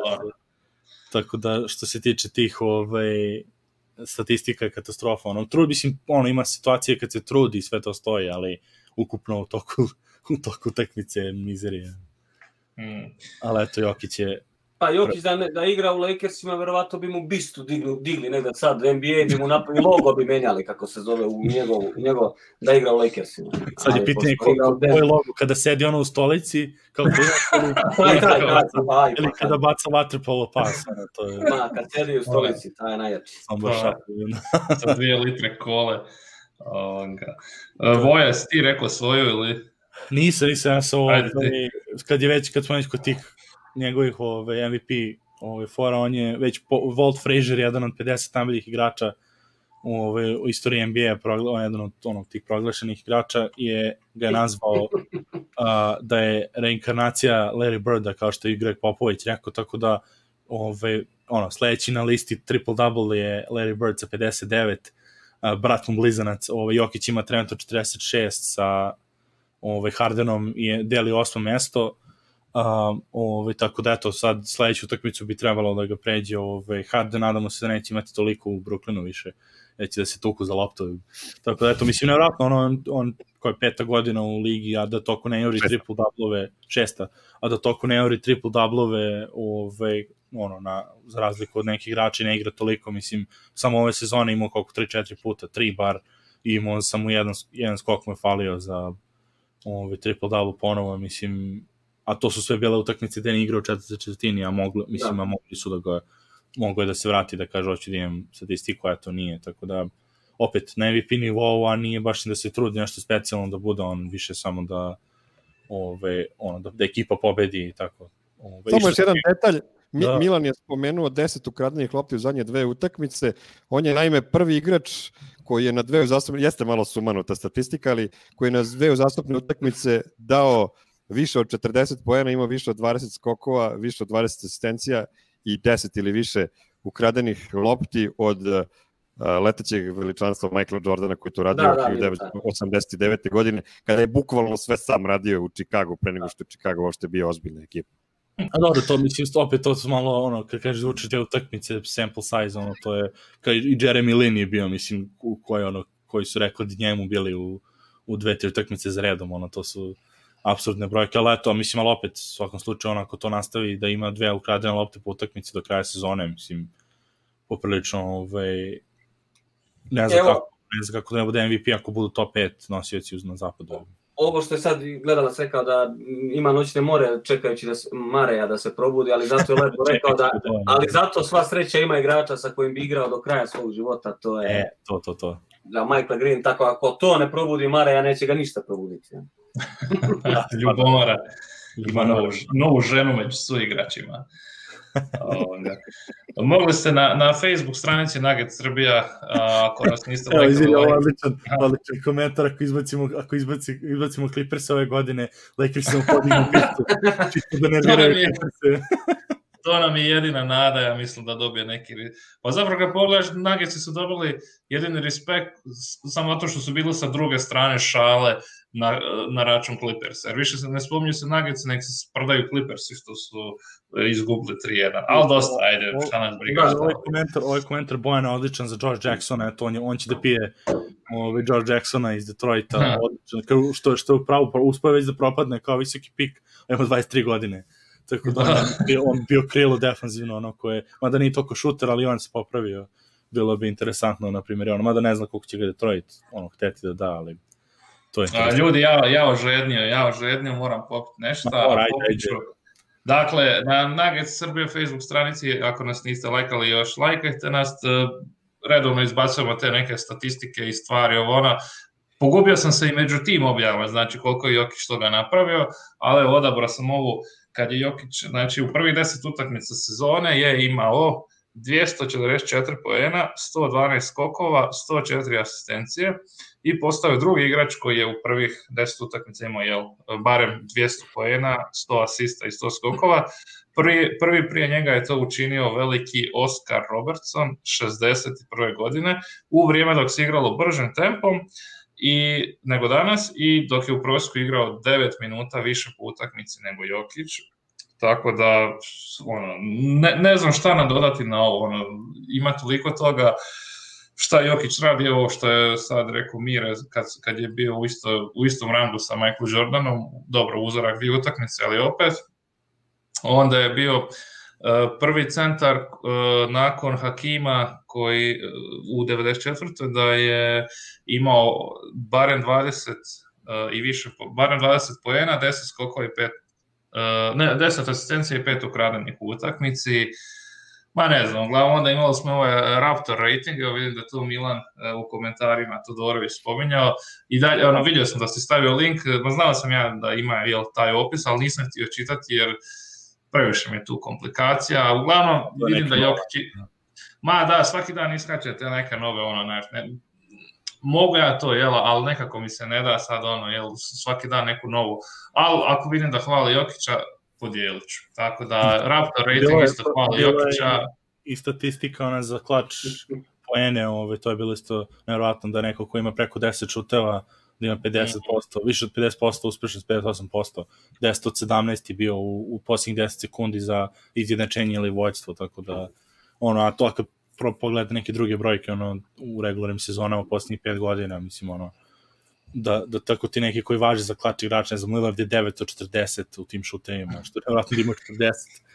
Tako da, što se tiče tih, ovaj, statistika je katastrofa. Ono, trud, mislim, ono, ima situacije kad se trudi i sve to stoji, ali ukupno u toku, u toku utakmice je mizerija. Mm. Ali eto, Jokić je... Pa Jokić da, ne, da igra u Lakersima, verovatno bi mu bistu digli, digli negdje sad, N B A bi mu napravili, logo bi menjali, kako se zove, u njegov, njegov da igra u Lakersima. Sad je pitanje koji je logo, kada sedi ono u stolici, kao ili kada baca vaterpolo pas. To je... Ma, kad sedi u stolici, taj je najjači. Sa dvije litre kole. Voja, si ti rekao svoju ili... Nisam, nisam, ja sam ovo, kad je već, kad smo već kod tih njegovih ove, M V P ove, fora, on je već, po, Walt Frazier, jedan od pedeset najboljih igrača u, ove, u istoriji N B A, on je jedan od onog, tih proglašenih igrača, je, ga je nazvao uh, da je reinkarnacija Larry Birda, kao što je Greg Popović rekao, tako da ove, ono, sledeći na listi triple-double je Larry Bird sa pedeset devet, uh, brat mu blizanac, ove, Jokić ima trenutno četrdeset šest sa ove, Hardenom i deli osmo mesto. Um, ove, tako da eto, sad sledeću utakmicu bi trebalo da ga pređe ove, Harden, nadamo se da neće imati toliko u Brooklynu više, neće da se tuku za loptu, tako da eto, mislim, nevjerojatno, ono, on, on koja je peta godina u ligi, a da toliko ne juri triple-doublove, šesta, a da toliko ne juri triple-doublove, ove, ono, na, za razliku od nekih igrača ne igra toliko, mislim, samo ove sezone imao koliko tri četiri puta, tri bar, i imao samo jedan, jedan skok mu je falio za ove, triple-double ponovo, mislim, a to su sve bile utakmice gde ne igrao četvrte četvrtini, a mogli, mislim, a mogli su da ga, mogo je da se vrati, da kaže, hoću da imam statistiku, a to nije, tako da, opet, na M V P nivou, a nije baš da se trudi nešto specijalno da bude, on više samo da, ove, ono, da, da ekipa pobedi i tako. Ove, samo još jedan detalj, Mi, da. Milan je spomenuo deset ukradenih lopti u zadnje dve utakmice, on je naime prvi igrač koji je na dve uzastopne, jeste malo sumanuta statistika, ali koji je na dve uzastopne utakmice dao više od četrdeset poena, ima više od dvadeset skokova, više od dvadeset asistencija i deset ili više ukradenih lopti od uh, letećeg veličanstva Michaela Jordana koji to radio u hiljadu devetsto osamdeset devete. godine, kada je bukvalno sve sam radio u Chicagu, pre nego što je Chicago uopšte bio ozbiljna ekipa. A dobro, to mislim, opet to su malo, ono, kad kažeš zvuči te utakmice, sample size, ono, to je, kao i Jeremy Lin je bio, mislim, u koji, ono, koji su rekli njemu bili u, u dve, tri utakmice za redom, ono, to su apsurdne brojke, ali eto, mislim, ali opet, u svakom slučaju, ono, ako to nastavi da ima dve ukradene lopte po utakmici do kraja sezone, mislim, poprilično, ovaj, ne znam kako, ne znam kako da ne bude M V P ako budu top pet nosioci na zapadu. Ovo što je sad gledalac rekao da ima noćne more čekajući da se, Mareja da se probudi, ali zato je lepo rekao da, ali zato sva sreća ima igrača sa kojim bi igrao do kraja svog života, to je... E, to, to, to. Da, Michael Green, tako ako to ne probudi Mareja, neće ga ništa probuditi. Ljubomara ima novu, novu ženu među suigračima. Mogli ste na, na Facebook stranici Nugget Srbija, ako nas niste lajkali. Izvini, ovo je odličan, odličan komentar, ako izbacimo, ako izbacimo, izbacimo Clippers ove godine, Lakers smo podignu bistu, čisto da nerviraju Clippers. To nam je jedina nada, ja mislim da dobije neki... Pa zapravo kad pogledaš, Nuggetsi su dobili jedini respekt samo zato što su bili sa druge strane šale na, na račun Clippersa. Jer više se ne spominju se Nuggetsi, nek se sprdaju Clippersi što su izgubili tri jedan. Ali dosta, ajde, šta nas briga. Da, ovaj komentar, ovaj komentar Bojana odličan za George Jacksona, eto, on, je, on će da pije ovaj George Jacksona iz Detroita, hmm. odličan, što, što je pravo, uspio već da propadne kao visoki pik, a ima dvadeset tri godine. Tako da on bio, on bio krilo defanzivno, ono koje, mada nije toliko šuter, ali on se popravio, bilo bi interesantno, na primjer, ono, mada ne znam koliko će ga Detroit, ono, hteti da da, ali to je interesantno. Ljudi, ja, ja ožednio, ja ožednio, moram popiti nešto. Ma, ajde, ajde. Dakle, na Nuggets Srbije Facebook stranici, ako nas niste lajkali još, lajkajte nas, redovno izbacujemo te neke statistike i stvari, ovo ona. Pogubio sam se i među tim objavama, znači koliko je Jokić toga napravio, ali odabrao sam ovu kad je Jokić, znači u prvih deset utakmica sezone je imao dvjesto četrdeset četiri poena, sto dvanaest skokova, sto četiri asistencije i postao je drugi igrač koji je u prvih deset utakmica imao jel, barem dvjesto poena, sto asista i sto skokova. Prvi, prvi prije njega je to učinio veliki Oscar Robertson, šezdeset prve godine, u vrijeme dok se igralo bržim tempom i nego danas i dok je u prosjeku igrao devet minuta više po utakmici nego Jokić. Tako da ono, ne, ne znam šta nam dodati na ovo, ono, ima toliko toga šta Jokić radi, ovo što je sad rekao Mire kad, kad je bio u, isto, u istom rangu sa Michael Jordanom, dobro uzorak dvije utakmice, ali opet onda je bio prvi centar nakon Hakima koji u devedeset četvrtoj da je imao barem dvadeset i više, barem dvadeset poena, deset skokova i pet, ne, deset asistencija i pet ukradenih u utakmici. Ma ne znam, uglavnom onda imali smo ovaj Raptor rating, evo vidim da tu Milan u komentarima Todorović spominjao i dalje, ono, vidio sam da si stavio link, ma znao sam ja da ima jel, taj opis, ali nisam htio čitati jer previše mi je tu komplikacija, a uglavnom vidim da Jokić, ma da, svaki dan iskačete neke nove, ono, ne, ne, mogu ja to, jel, ali nekako mi se ne da sad, ono, jel, svaki dan neku novu, ali ako vidim da hvali Jokića, podijelit ću. Tako da Raptor rating isto hvali Jokića. I statistika ona za klač poene, ove, to je bilo isto nevjerojatno da neko ko ima preko deset šuteva, da ima pedeset posto, mm-hmm. više od pedeset posto, uspešnost pedeset osam posto. deset od sedamnaest je bio u, u posljednjih deset sekundi za izjednačenje ili vođstvo, tako da, ono, a to kad pogleda neke druge brojke, ono, u regularnim sezonama u posljednjih pet godina, mislim, ono, da, da tako ti neki koji važe za klač igrač, ne znam, Lillard je devet od četrdeset u tim šutevima, što je vjerojatno da ima četrdeset.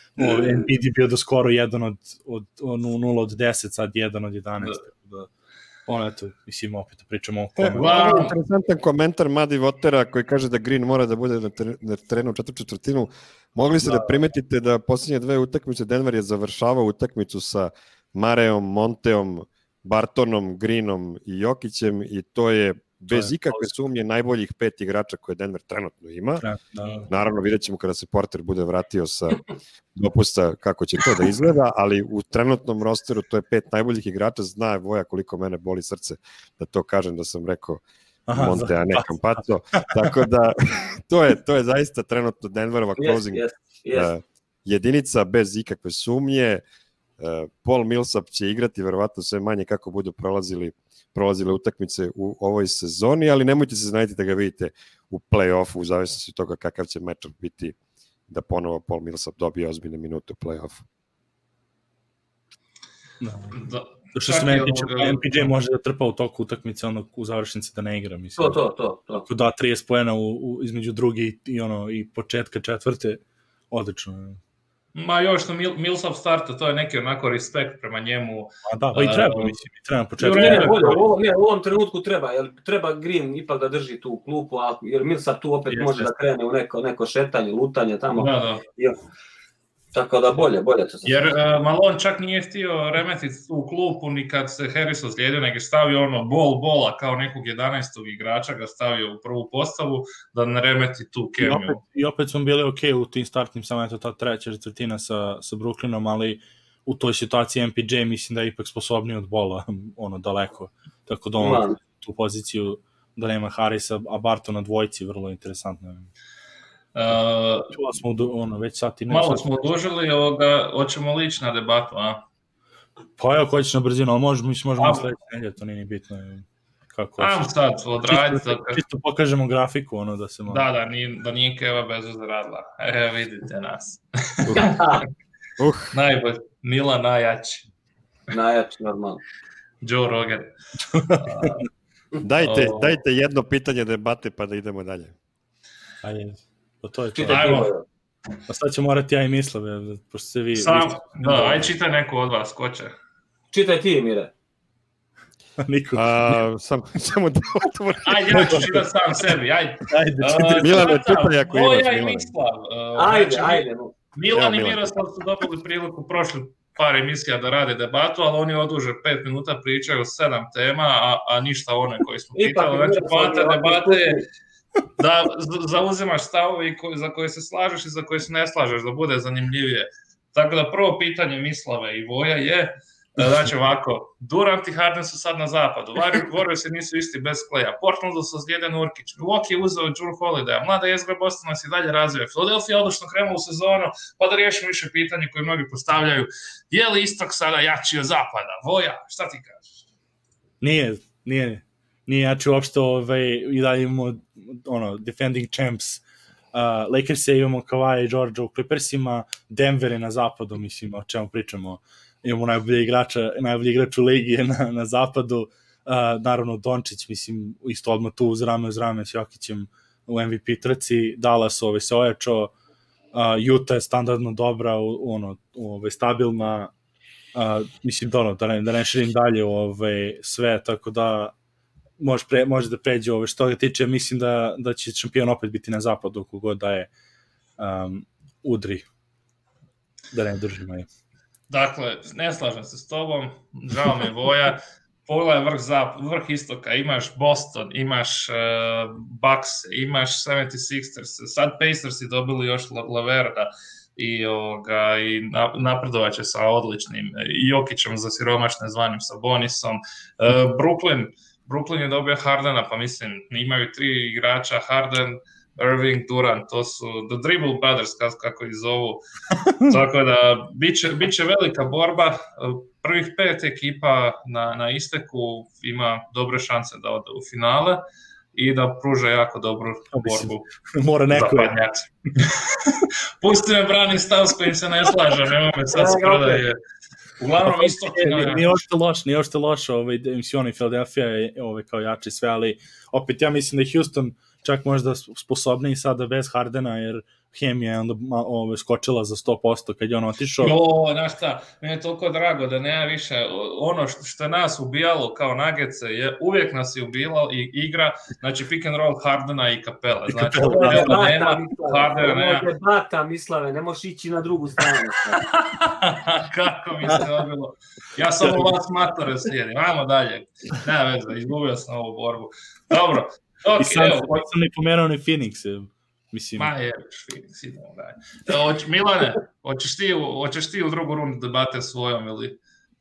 N B D bio do skoro jedan od, od, od nula od deset, sad jedan od jedanaest. Da, ono, eto, mislim, opet pričamo o kome. Wow. Interesantan komentar Madi Votera koji kaže da Green mora da bude na, ter, na terenu u četvrtu četvrtinu. Mogli ste da, da primetite da posljednje dve utakmice Denver je završavao utakmicu sa Mareom, Monteom, Bartonom, Greenom i Jokićem i to je bez ikakve sumnje najboljih pet igrača koje Denver trenutno ima. Da, da. Naravno, vidjet ćemo kada se Porter bude vratio sa dopusta kako će to da izgleda, ali u trenutnom rosteru to je pet najboljih igrača. Zna Voja koliko mene boli srce da to kažem da sam rekao Aha, Monte, a ne Campazzo. Tako da, to je, to je zaista trenutno Denverova closing yes, yes, yes. Uh, jedinica bez ikakve sumnje. Uh, Paul Millsap će igrati verovatno sve manje kako budu prolazili prolazile utakmice u ovoj sezoni, ali nemojte se znajeti da ga vidite u play-offu, u zavisnosti od toga kakav će matchup biti da ponovo Paul Millsap dobije ozbiljne minute u play-offu. Da. Da. Što se meni tiče, M P J može da trpa u toku utakmice, ono, u završnici da ne igra, mislim. To, to, to. to. Ako da trideset poena u, u, između druge i, i, ono, i početka četvrte, odlično. Ma još što Mil, Millsap starta, to je neki onako respekt prema njemu. A da, pa i treba, mislim, i treba početku. Ne, ne, bolje, ovo, ne, u ovom trenutku treba, jer treba Green ipak da drži tu klupu, a, jer Millsap tu opet Jeste. može da krene u neko, neko šetanje, lutanje tamo. Da, da. I, tako da bolje, bolje to se. Jer uh, Malone čak nije htio remetiti tu klupu ni kad se Harris ozlijedio, nego je stavio ono bol bola kao nekog jedanaestog igrača, ga stavio u prvu postavu da ne remeti tu kemiju. I opet, i opet smo bili ok u tim startnim, samo eto ta treća četvrtina sa, sa Brooklynom, ali u toj situaciji M P J mislim da je ipak sposobniji od bola, ono daleko. Tako da on tu poziciju da nema Harrisa, a Barton na dvojci, vrlo interesantno. Uh, smo ono, već sati ne malo smo odužili, ovoga, hoćemo lići na debatu, a? Pa evo, ko ćeš na brzinu, ali možemo, možemo sledeći nelje, to nije ni bitno. Kako Ajmo sad, odraditi. Čisto, čisto pokažemo grafiku, ono, da se malo... Da, da, nije, da nije Keva bez uzradila. E, vidite nas. uh. Najbolj, Mila najjači. Najjači, normalno. Joe Rogan. Uh, dajte, oh. dajte jedno pitanje debate, pa da idemo dalje. Ajde. Pa to je to. Ajmo. Pa sad ću morati ja i mislim, pošto se vi... Sam, da, aj čitaj neko od vas, ko će? Čitaj ti, Mire. Niko. A, sam, samo da otvorim. Ajde, ja ću čitaj sam sebi, ajde. Ajde, čitaj. Uh, Milane, čitaj ako imaš, Milane. Ja i Mislav. Uh, ajde, znači, ajde. Milan i Miroslav su dobili priliku prošli par emisija da rade debatu, ali oni oduže pet minuta pričaju sedam tema, a, a ništa one koji smo pitali. Znači, poanta debate je da zauzimaš stavovi za koje se slažeš i za koje se ne slažeš, da bude zanimljivije. Tako da prvo pitanje Mislave i Voja je, znači ovako, Durant i Harden su sad na zapadu, Warriorsi nisu isti bez Kleja, Portlandu su zlijeden Urkić, Milwaukee je uzeo Jrue Holidaya, mlada jezgra Bostona se dalje razvija, Philadelphia odlično krenula u sezonu, pa da riješimo više pitanje koje mnogi postavljaju, je li istok sada jači od zapada? Voja, šta ti kažeš? Nije, nije, nije jači uopšte, ovaj, i dalje imamo ono, defending champs, uh, Lakers je imamo Kawhi i George u Clippersima, Denver je na zapadu, mislim, o čemu pričamo, imamo najbolji igrača, najbolji igrač u ligi na, na zapadu, uh, naravno Dončić, mislim, isto odmah tu uz rame uz rame s Jokićem u M V P trci, Dallas ovaj se ojačao, uh, uh, Utah je standardno dobra, ono, ovaj, stabilna, uh, mislim da, ono, da, ne, da ne širim dalje ovaj, sve, tako da može, pre, može da pređe ovaj, što ga tiče, mislim da, da će šampion opet biti na zapadu kogod da je um, udri, da ne držimo je. Dakle, ne slažem se s tobom, žao me Voja, pogledaj vrh, zap, vrh istoka, imaš Boston, imaš uh, Bucks, imaš sedamdesijet šesters, sad Pacersi dobili još Laverda i, ovoga, i napredovaće sa odličnim Jokićem za siromašne zvanim Sabonisom. Uh, Brooklyn, Brooklyn je dobio Hardena, pa mislim, imaju tri igrača, Harden, Irving, Durant, to su The Dribble Brothers, kako ih zovu. Tako da, bit će, bit će velika borba. Prvih pet ekipa na, na isteku ima dobre šanse da ode u finale i da pruže jako dobru borbu. Mora neko je. Pusti me, brani stav s kojim se ne slažem, nema me sad sprodaje. Uglavnom istok... Nije ošte loš, nije ošte loš, ovaj, emisioni Philadelphia je ovaj, kao jači sve, ali opet ja mislim da je Houston čak možda sposobniji sada bez Hardena, jer hemija je onda ove, skočila za sto posto kad je on otišao. Jo, znaš šta, meni je toliko drago da nema više, ono što, što je nas ubijalo kao Nuggetse, je uvijek nas je ubijalo i igra, znači pick and roll Hardena i Kapele. Znači, ne, da nema, Hardena nema. Ne bata, Mislave, ne možeš ići na drugu stranu. Kako mi se odbilo? Ja samo vas matore slijedim, ajmo dalje. Nema veze, izgubio sam ovu borbu. Dobro. Okay, I sam sam ni pomerao ni Phoenix, mislim. Ma je, Phoenix, idemo dalje. Milane, hoćeš ti, hoćeš ti u drugu rundu debate svojom ili?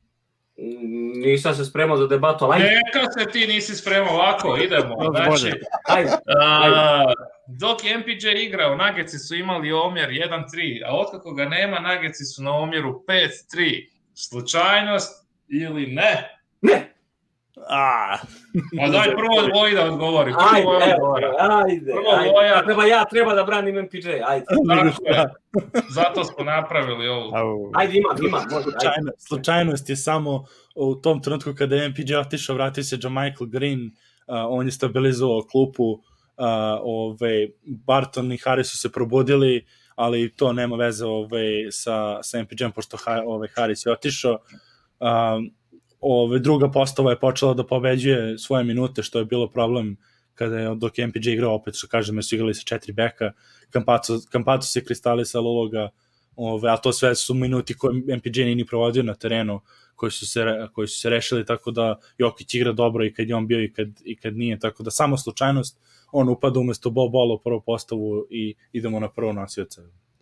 Nisam se spremao za debatu, ali... Neka se ti nisi spremao, ovako, idemo. Znači, ajde, a, dok je M P J igrao, Nuggetsi su imali omjer jedan tri, a otkako ga nema, Nuggetsi su na omjeru pet tri. Slučajnost ili ne? Ne! A. Ma daj prvo Voji da odgovori. Ajde, ajde, ajde. Voja... Treba ja, treba da branim M P J, ajde. Tako je. Zato smo napravili ovo. Ajde, ima, ima. Slučajno, slučajnost je samo u tom trenutku kada je M P J otišao, vratio se JaMychal Green, uh, on je stabilizovao klupu, uh, ove, Barton i Harris su se probudili, ali to nema veze ove, sa, sa M P J-om, pošto ove, Harris je otišao. Uh, Ove, druga postava je počela da pobeđuje svoje minute, što je bilo problem kada je dok je M P J igrao, opet što kažem, su igrali sa četiri beka, Campazo se kristalisala uloga, ove, a to sve su minuti koje M P J nije ni provodio na terenu, koji su se, koji su se rešili, tako da Jokić igra dobro i kad je on bio i kad, i kad nije, tako da samo slučajnost, on upada umesto Bol Bola u prvu postavu i idemo na prvo nosioca.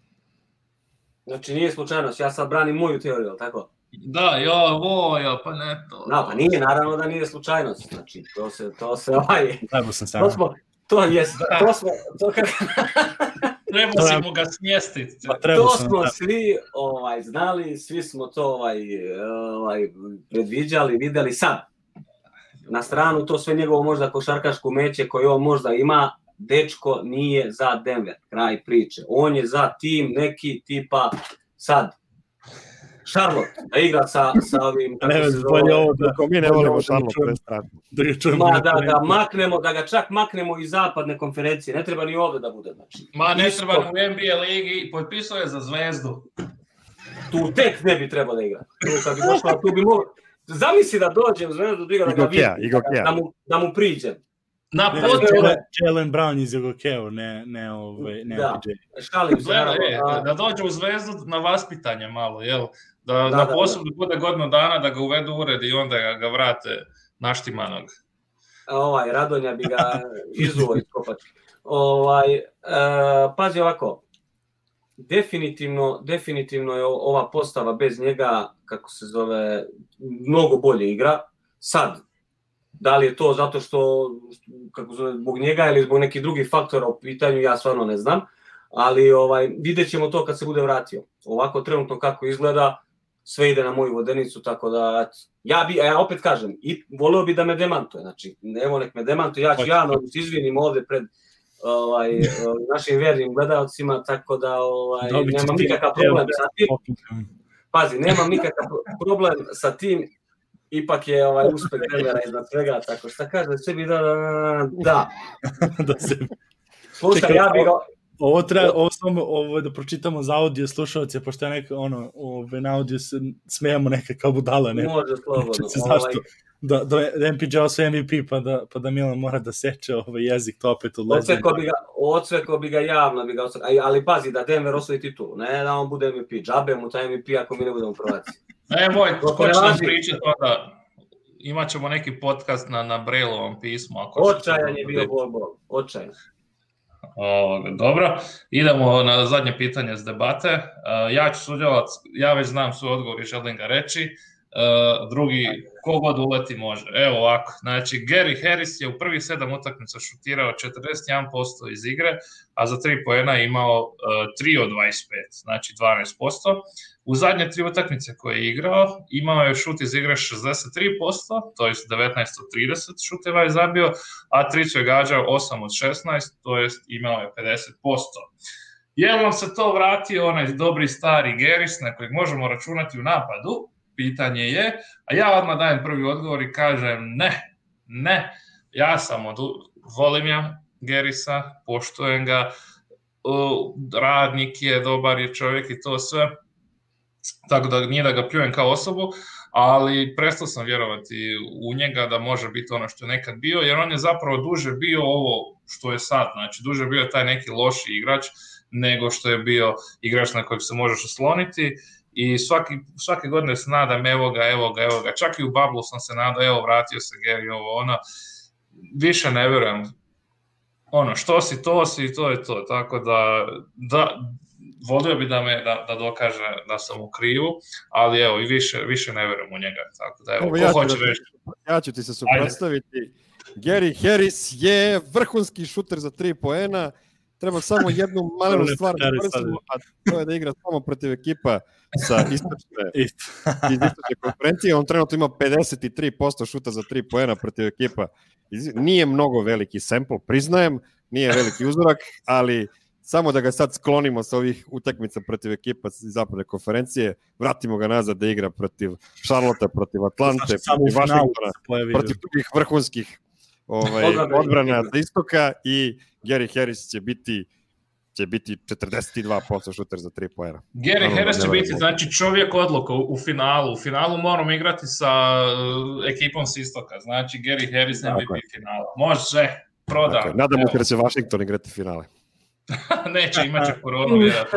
Znači nije slučajnost, ja sad branim moju teoriju, tako? Da, jo, Voja, pa ne to. Da, pa nije, naravno da nije slučajnost, znači, to se, to se, ovaj, Treba sam sam. to smo, to je, to smo, to kako... Treba si mu ga smjestiti. To smo da. svi ovaj, znali, svi smo to ovaj, ovaj, predviđali, videli sad. Na stranu to sve njegovo možda košarkaško meće koje on možda ima, dečko nije za Denver, kraj priče. On je za tim neki tipa sad, Charlotte, da igra sa, sa ovim, kako ne, se zove. Ovo, da, mi ne volimo Charlotte. Da, da, da, da, maknemo, da ga čak maknemo iz zapadne konferencije. Ne treba ni ovdje da bude. Znači. Ma ne treba u N B A ligi, potpisao je za Zvezdu. Tu tek ne bi trebao da igra. Tu, kad bi došla, tu bi mogao... Zamisli da dođem u Zvezdu, da, da ga vidim, da, da, mu, da mu priđem. Na potrebu... Jalen Brown iz Jugokeo, ne, ne, ovaj, ne da, šalim se. Gleda, je, a... da dođe u Zvezdu na vaspitanje malo, jel? Da, da, na poslu da, da bude godinu dana, da ga uvedu u ured i onda ga, ga vrate naštimanog. Ovaj, Radonja bi ga izuo iskopati. Ovaj, e, pazi ovako, definitivno, definitivno je ova postava bez njega, kako se zove, mnogo bolje igra. Sad, da li je to zato što, kako zove, zbog njega ili zbog nekih drugih faktora u pitanju, ja stvarno ne znam, ali ovaj, vidjet ćemo to kad se bude vratio. Ovako trenutno kako izgleda, sve ide na moju vodenicu, tako da ja bi, ja opet kažem, i voleo bi da me demantuje, znači, evo nek me demantuje, ja ću javno se izvinim ovde pred ovaj, našim vernim gledalcima, tako da ovaj, nemam nikakav problem sa tim, pazi, nemam nikakav problem sa tim, ipak je ovaj uspeh Denvera iznad svega, tako šta kaže sebi da, da, da se... Slušaj, ja bih ga, Ovo treba, ovo samo ovo da pročitamo za audio slušalce, pošto je neka, ono, ove, na audio se smijemo neka kao budala, ne? Može, slobodno. Zašto? Da, da M P J su M V P, pa da, pa da Milan mora da seče ovaj jezik, to opet odlazi. Odsveko bi ga javno, bi ga odsveko. Ali pazi, da Denver osvoji titulu, ne da on bude M V P. Džabe mu taj M V P ako mi ne budemo prvaci. Ne, moj, ko će nam pričati onda, imat ćemo neki podcast na, na Brailovom pismu. Očajan je bio bol, bol. Očajan. O, dobro, idemo na zadnje pitanje s debate. Uh, ja ću sudjelovati, ja već znam svoj odgovor i želim ga reći. Uh, drugi, kogod uleti može. Evo ovako, znači Gary Harris je u prvih sedam utakmica šutirao četrdeset jedan posto iz igre, a za tri poena je imao uh, tri od dvadeset pet, znači dvanaest posto. U zadnje tri utakmice koje je igrao, imao je šut iz igre šezdeset tri posto, to je devetnaest od trideset šuteva je zabio, a tricu je gađao osam od šesnaest, to je imao je pedeset posto. Je li vam se to vratio onaj dobri stari Garris na kojeg možemo računati u napadu? Pitanje je, a ja odmah dajem prvi odgovor i kažem ne, ne, ja sam od, volim ja Garrisa, poštujem ga, radnik je, dobar je čovjek i to sve, tako da nije da ga pljujem kao osobu, ali prestao sam vjerovati u njega da može biti ono što je nekad bio, jer on je zapravo duže bio ovo što je sad, znači duže bio taj neki loši igrač nego što je bio igrač na kojeg se možeš osloniti. I svaki, svake godine se nadam, evo ga, evo ga, evo ga. Čak i u Bablu sam se nadao, evo vratio se Gary, ovo ono. Više ne vjerujem. Ono, što si, to si, to je to. Tako da, da volio bi da me da, da dokaže da sam u krivu, ali evo, i više, više ne vjerujem u njega. Tako da, evo, ko ja hoće ću, reći? Ja ću ti se suprotstaviti. Gary Harris je vrhunski šuter za tri poena. Treba samo jednu malenu stvar da koristimo, a to je da igra samo protiv ekipa sa istočne, iz istočne konferencije. On trenutno ima pedeset tri posto šuta za tri poena protiv ekipa. Nije mnogo veliki sample, priznajem, nije veliki uzorak, ali samo da ga sad sklonimo sa ovih utakmica protiv ekipa iz zapadne konferencije, vratimo ga nazad da igra protiv Charlotte, protiv Atlante, protiv Washingtona, protiv drugih vrhunskih ovaj, odbrana za istoka i Gary Harris će biti će biti četrdeset dva posto šuter za tri poena. Gary ono, Harris će biti znači čovjek odluka u, u finalu. U finalu moramo igrati sa uh, ekipom s istoka. Znači Gary Harris ne bi finala. Može, proda. Okay. Nadamo se da će Washington igrati finale. Neće, imat će koronu vjerojatno.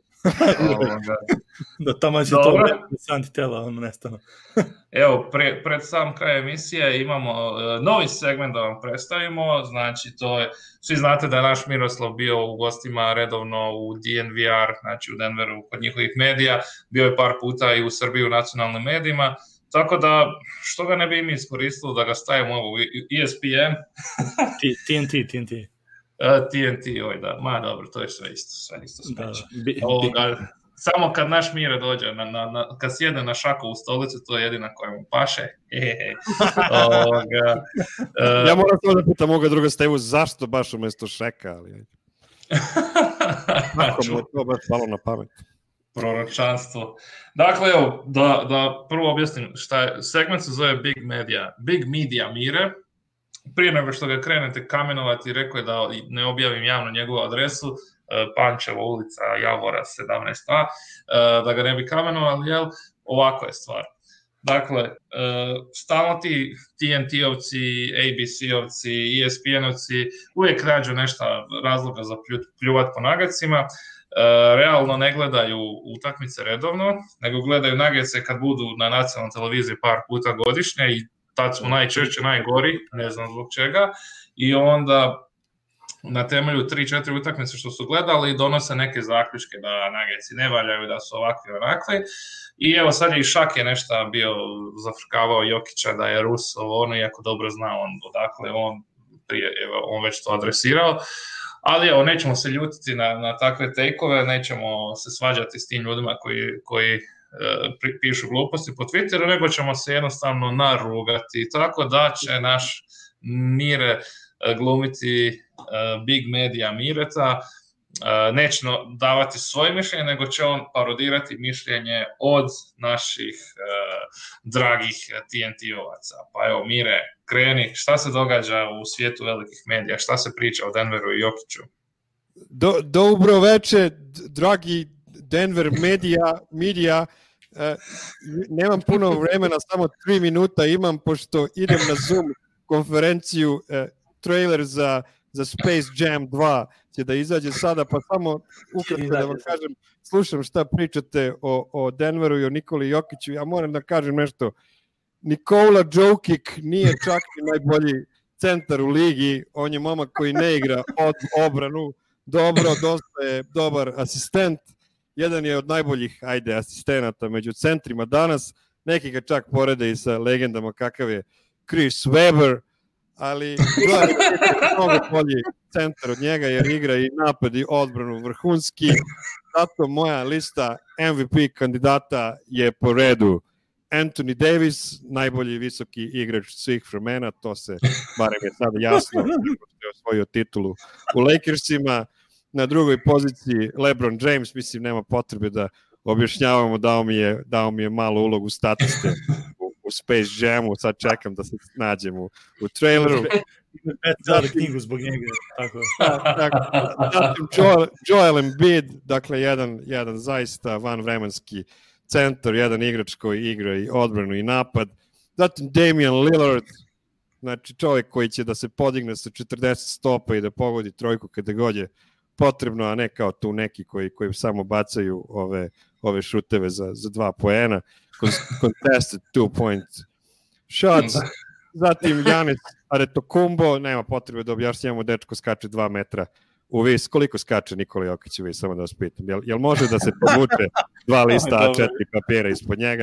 Da tamo će to santi tela, ono nestano. Evo, pre, pred sam kraj emisije imamo uh, novi segment da vam predstavimo, znači to je, svi znate da je naš Miroslav bio u gostima redovno u D N V R, znači u Denveru kod njihovih medija, bio je par puta i u Srbiji u nacionalnim medijima, tako da što ga ne bi mi iskoristilo da ga stavimo u E S P N. T N T, T N T. Uh, T N T, oj da, ma dobro, to je sve isto, sve isto smeće. Ovoga, samo kad naš Mire dođe, na, na, na, kad sjede na šaku u stolicu, to je jedina koja mu paše. Ovoga, uh, ja moram to da pitam ovoga druga Stevu, zašto baš umjesto Šeka? Ali... Kako mu je to baš palo na pamet? Proročanstvo. Dakle, evo, da, da prvo objasnim šta je, segment se zove Big Media, Big Media Mire. Prije nego što ga krenete kamenovati, rekao je da ne objavim javno njegovu adresu, Pančeva ulica, Javora sedamnaest A, da ga ne bi kamenovali, jel? Ovako je stvar. Dakle, stalno ti T N T-ovci, A B C-ovci, E S P N-ovci uvijek nađu nešto razloga za pljuvat po nagacima. Realno ne gledaju utakmice redovno, nego gledaju nagece kad budu na nacionalnoj televiziji par puta godišnje i tad smo najčešće najgori, ne znam zbog čega, i onda na temelju tri četiri utakmice što su gledali donose neke zaključke da Nuggets ne valjaju, da su ovakvi onakvi. I evo sad je i Šak je nešto bio zafrkavao Jokića da je Rus, ovo ono, iako dobro zna on odakle, on, prije, evo, on već to adresirao. Ali evo, nećemo se ljutiti na, na takve tejkove, nećemo se svađati s tim ljudima koji, koji e, pišu gluposti po Twitteru, nego ćemo se jednostavno narugati. Tako da će naš Mire glumiti uh, Big Media Mireta, uh, neće davati svoje mišljenje, nego će on parodirati mišljenje od naših uh, dragih T N T-ovaca. Pa evo, Mire, kreni, šta se događa u svijetu velikih medija, šta se priča o Denveru i Jokiću? Do, dobro veče, dragi Denver media, media. Uh, nemam puno vremena, samo tri minuta imam, pošto idem na Zoom konferenciju, uh, trailer za, za Space Jam dva će da izađe sada, pa samo ukratko da vam kažem, slušam šta pričate o, o Denveru i o Nikoli Jokiću, ja moram da kažem nešto. Nikola Jokić nije čak i najbolji centar u ligi, on je momak koji ne igra od obranu, dobro, dosta je dobar asistent, jedan je od najboljih, ajde, asistenata među centrima danas, neki ga čak porede i sa legendama kakav je Chris Webber, ali gledam je mnogo bolji centar od njega jer igra i napad i odbranu vrhunski, zato moja lista M V P kandidata je po redu Anthony Davis, najbolji visoki igrač svih vremena, to se barem je sada jasno, što je osvojio titulu u Lakersima. Na drugoj poziciji LeBron James, mislim nema potrebe da objašnjavamo, dao mi je, dao mi je malu ulogu statiste u, u Space Jamu, sad čekam da se nađem u, u traileru. Zada knjigu zbog njega, tako. Zatim Joel, Joel Embiid, dakle jedan, jedan zaista vanvremenski centar, jedan igrač koji igra i odbranu i napad. Zatim Damian Lillard, znači čovjek koji će da se podigne sa četrdeset stopa i da pogodi trojku kada god je potrebno, a ne kao tu neki koji, koji samo bacaju ove, ove šuteve za, za dva poena. Contested two point shots. Zatim Giannis Antetokounmpo, nema potrebe da objašnjamo, dečko skače dva metra u vis. Koliko skače Nikola Jokić u vis, samo da vas pitam. Jel, jel može da se povuče dva lista A četiri papira ispod njega?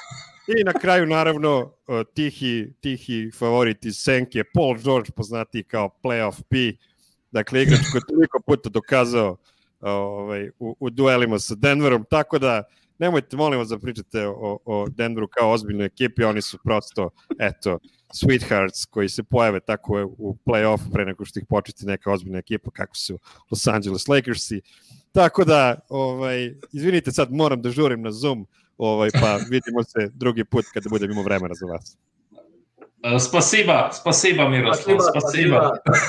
I na kraju, naravno, tihi, tihi favorit iz Senke, Paul George, poznati kao playoff P, dakle, igrač koji je toliko puta dokazao ovaj, u, u duelima sa Denverom, tako da nemojte, molim vas, da pričate o, o Denveru kao ozbiljnoj ekipi, oni su prosto, eto, sweethearts koji se pojave tako u play-offu pre nego što ih početi neka ozbiljna ekipa kako su Los Angeles Lakersi. Tako da, ovaj, izvinite, sad moram da žurim na Zoom, ovaj, pa vidimo se drugi put kada budem imao vremena za vas. Spasiba, spasiba Miroslav, spasiba.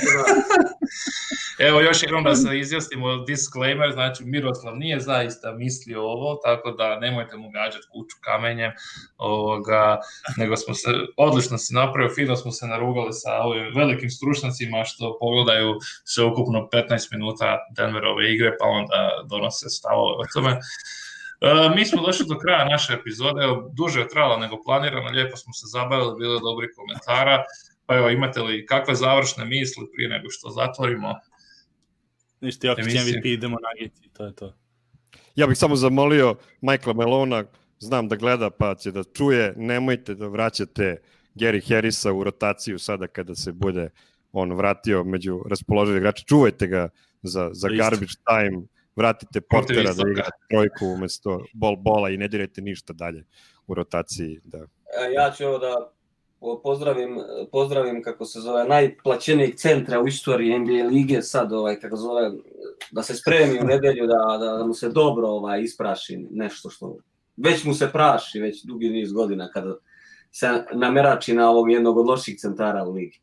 Evo još jednom da se izjasnimo disclaimer, znači Miroslav nije zaista mislio ovo, tako da nemojte mu gađati kuću kamenjem, ovoga, nego smo se, odlično si napravio, fino smo se narugali sa ovim velikim stručnjacima što pogledaju sve ukupno petnaest minuta Denverove igre, pa onda donose stavove o tome. Uh, mi smo došli do kraja naše epizode, duže je trajalo nego planirano, lijepo smo se zabavili, bilo je dobrih komentara, pa evo, imate li kakve završne misli prije nego što zatvorimo? Ništa, Jokić M V P, idemo Nuggetsi, to je to. Ja bih samo zamolio Michaela Malona, znam da gleda pa će da čuje, nemojte da vraćate Gary Harrisa u rotaciju sada kada se bude on vratio među raspoložive igrače, čuvajte ga za, za garbage time, vratite Portera da igra trojku umesto bol bola i ne dirajte ništa dalje u rotaciji. Da. Ja ću ovo da pozdravim, pozdravim kako se zove, najplaćenijeg centra u istoriji N B A lige, sad ovaj, kako zove, da se spremi u nedelju, da, da, da mu se dobro ovaj, ispraši nešto što već mu se praši, već dugi niz godina kada se namerači na ovog jednog od loših centara u ligi.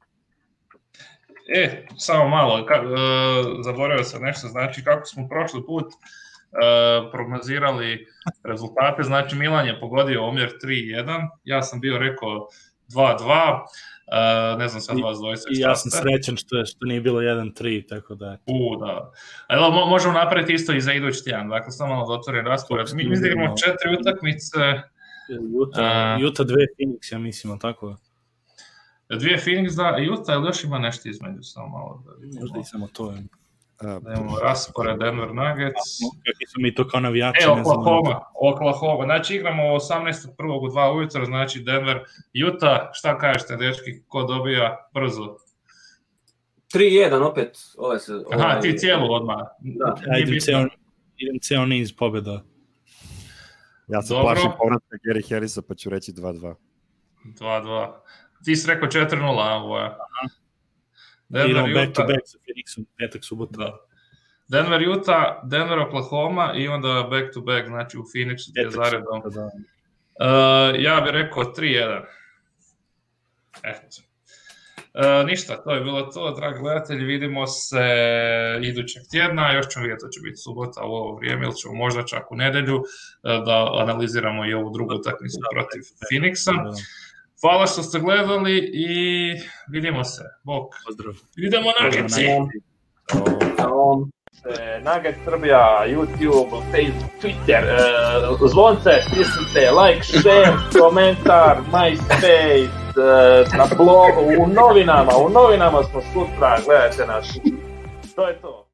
E, samo malo, ka, uh, zaboravio sam nešto, znači kako smo prošli put uh, prognozirali rezultate, znači Milan je pogodio omjer tri jedan, ja sam bio rekao dva dva, uh, ne znam sad vas dvojice šta ste. I ja sam srećan što, je, što nije bilo jedan tri, tako da... U, da. Evo, mo- možemo napraviti isto i za idući tjedan, dakle samo malo da otvorim raspored. Mi izdigramo četiri utakmice. Utah, uh, Utah dve Phoenix, ja mislim, tako? Dvije Phoenix, da, Utah, ili još ima nešto između, samo malo da vidimo. Možda i samo to je. Da imamo raspored Denver Nuggets. Kakvi su mi to kao navijači. E, Oklahoma, Oklahoma. Znači igramo osamnaestog prvog u dva ujutro, znači Denver, Utah. Šta kažete, dečki, ko dobija brzo? tri jedan opet. Ove se, ove... Aha, ti cijelu odmah. Da. Ja idem ceo, idem ceo niz pobjeda. Ja se plašim povratka Gary Harrisa, pa ću reći dva dva. dva dva. Ti si rekao četiri nula, a ovo je. Idemo back to back sa Phoenixom, petak, subota. Da. Denver, Utah, Denver, Oklahoma i onda back to back, znači u Phoenixu gdje je zaredom. Da. Uh, ja bih rekao tri jedan. Eto. Uh, ništa, to je bilo to, dragi gledatelji, vidimo se idućeg tjedna, još ćemo vidjeti, to će biti subota u ovo vrijeme, ili ćemo možda čak u nedelju uh, da analiziramo i ovu drugu utakmicu protiv Phoenixa. Hvala što ste gledali i vidimo se. Bok. Pozdrav. Idemo Nuggets. Nugget Srbija, YouTube, Facebook, Twitter, uh, zvonce, stisnite, like, share, komentar, MySpace, uh, na blogu, u novinama, u novinama smo sutra, gledajte nas. To je to.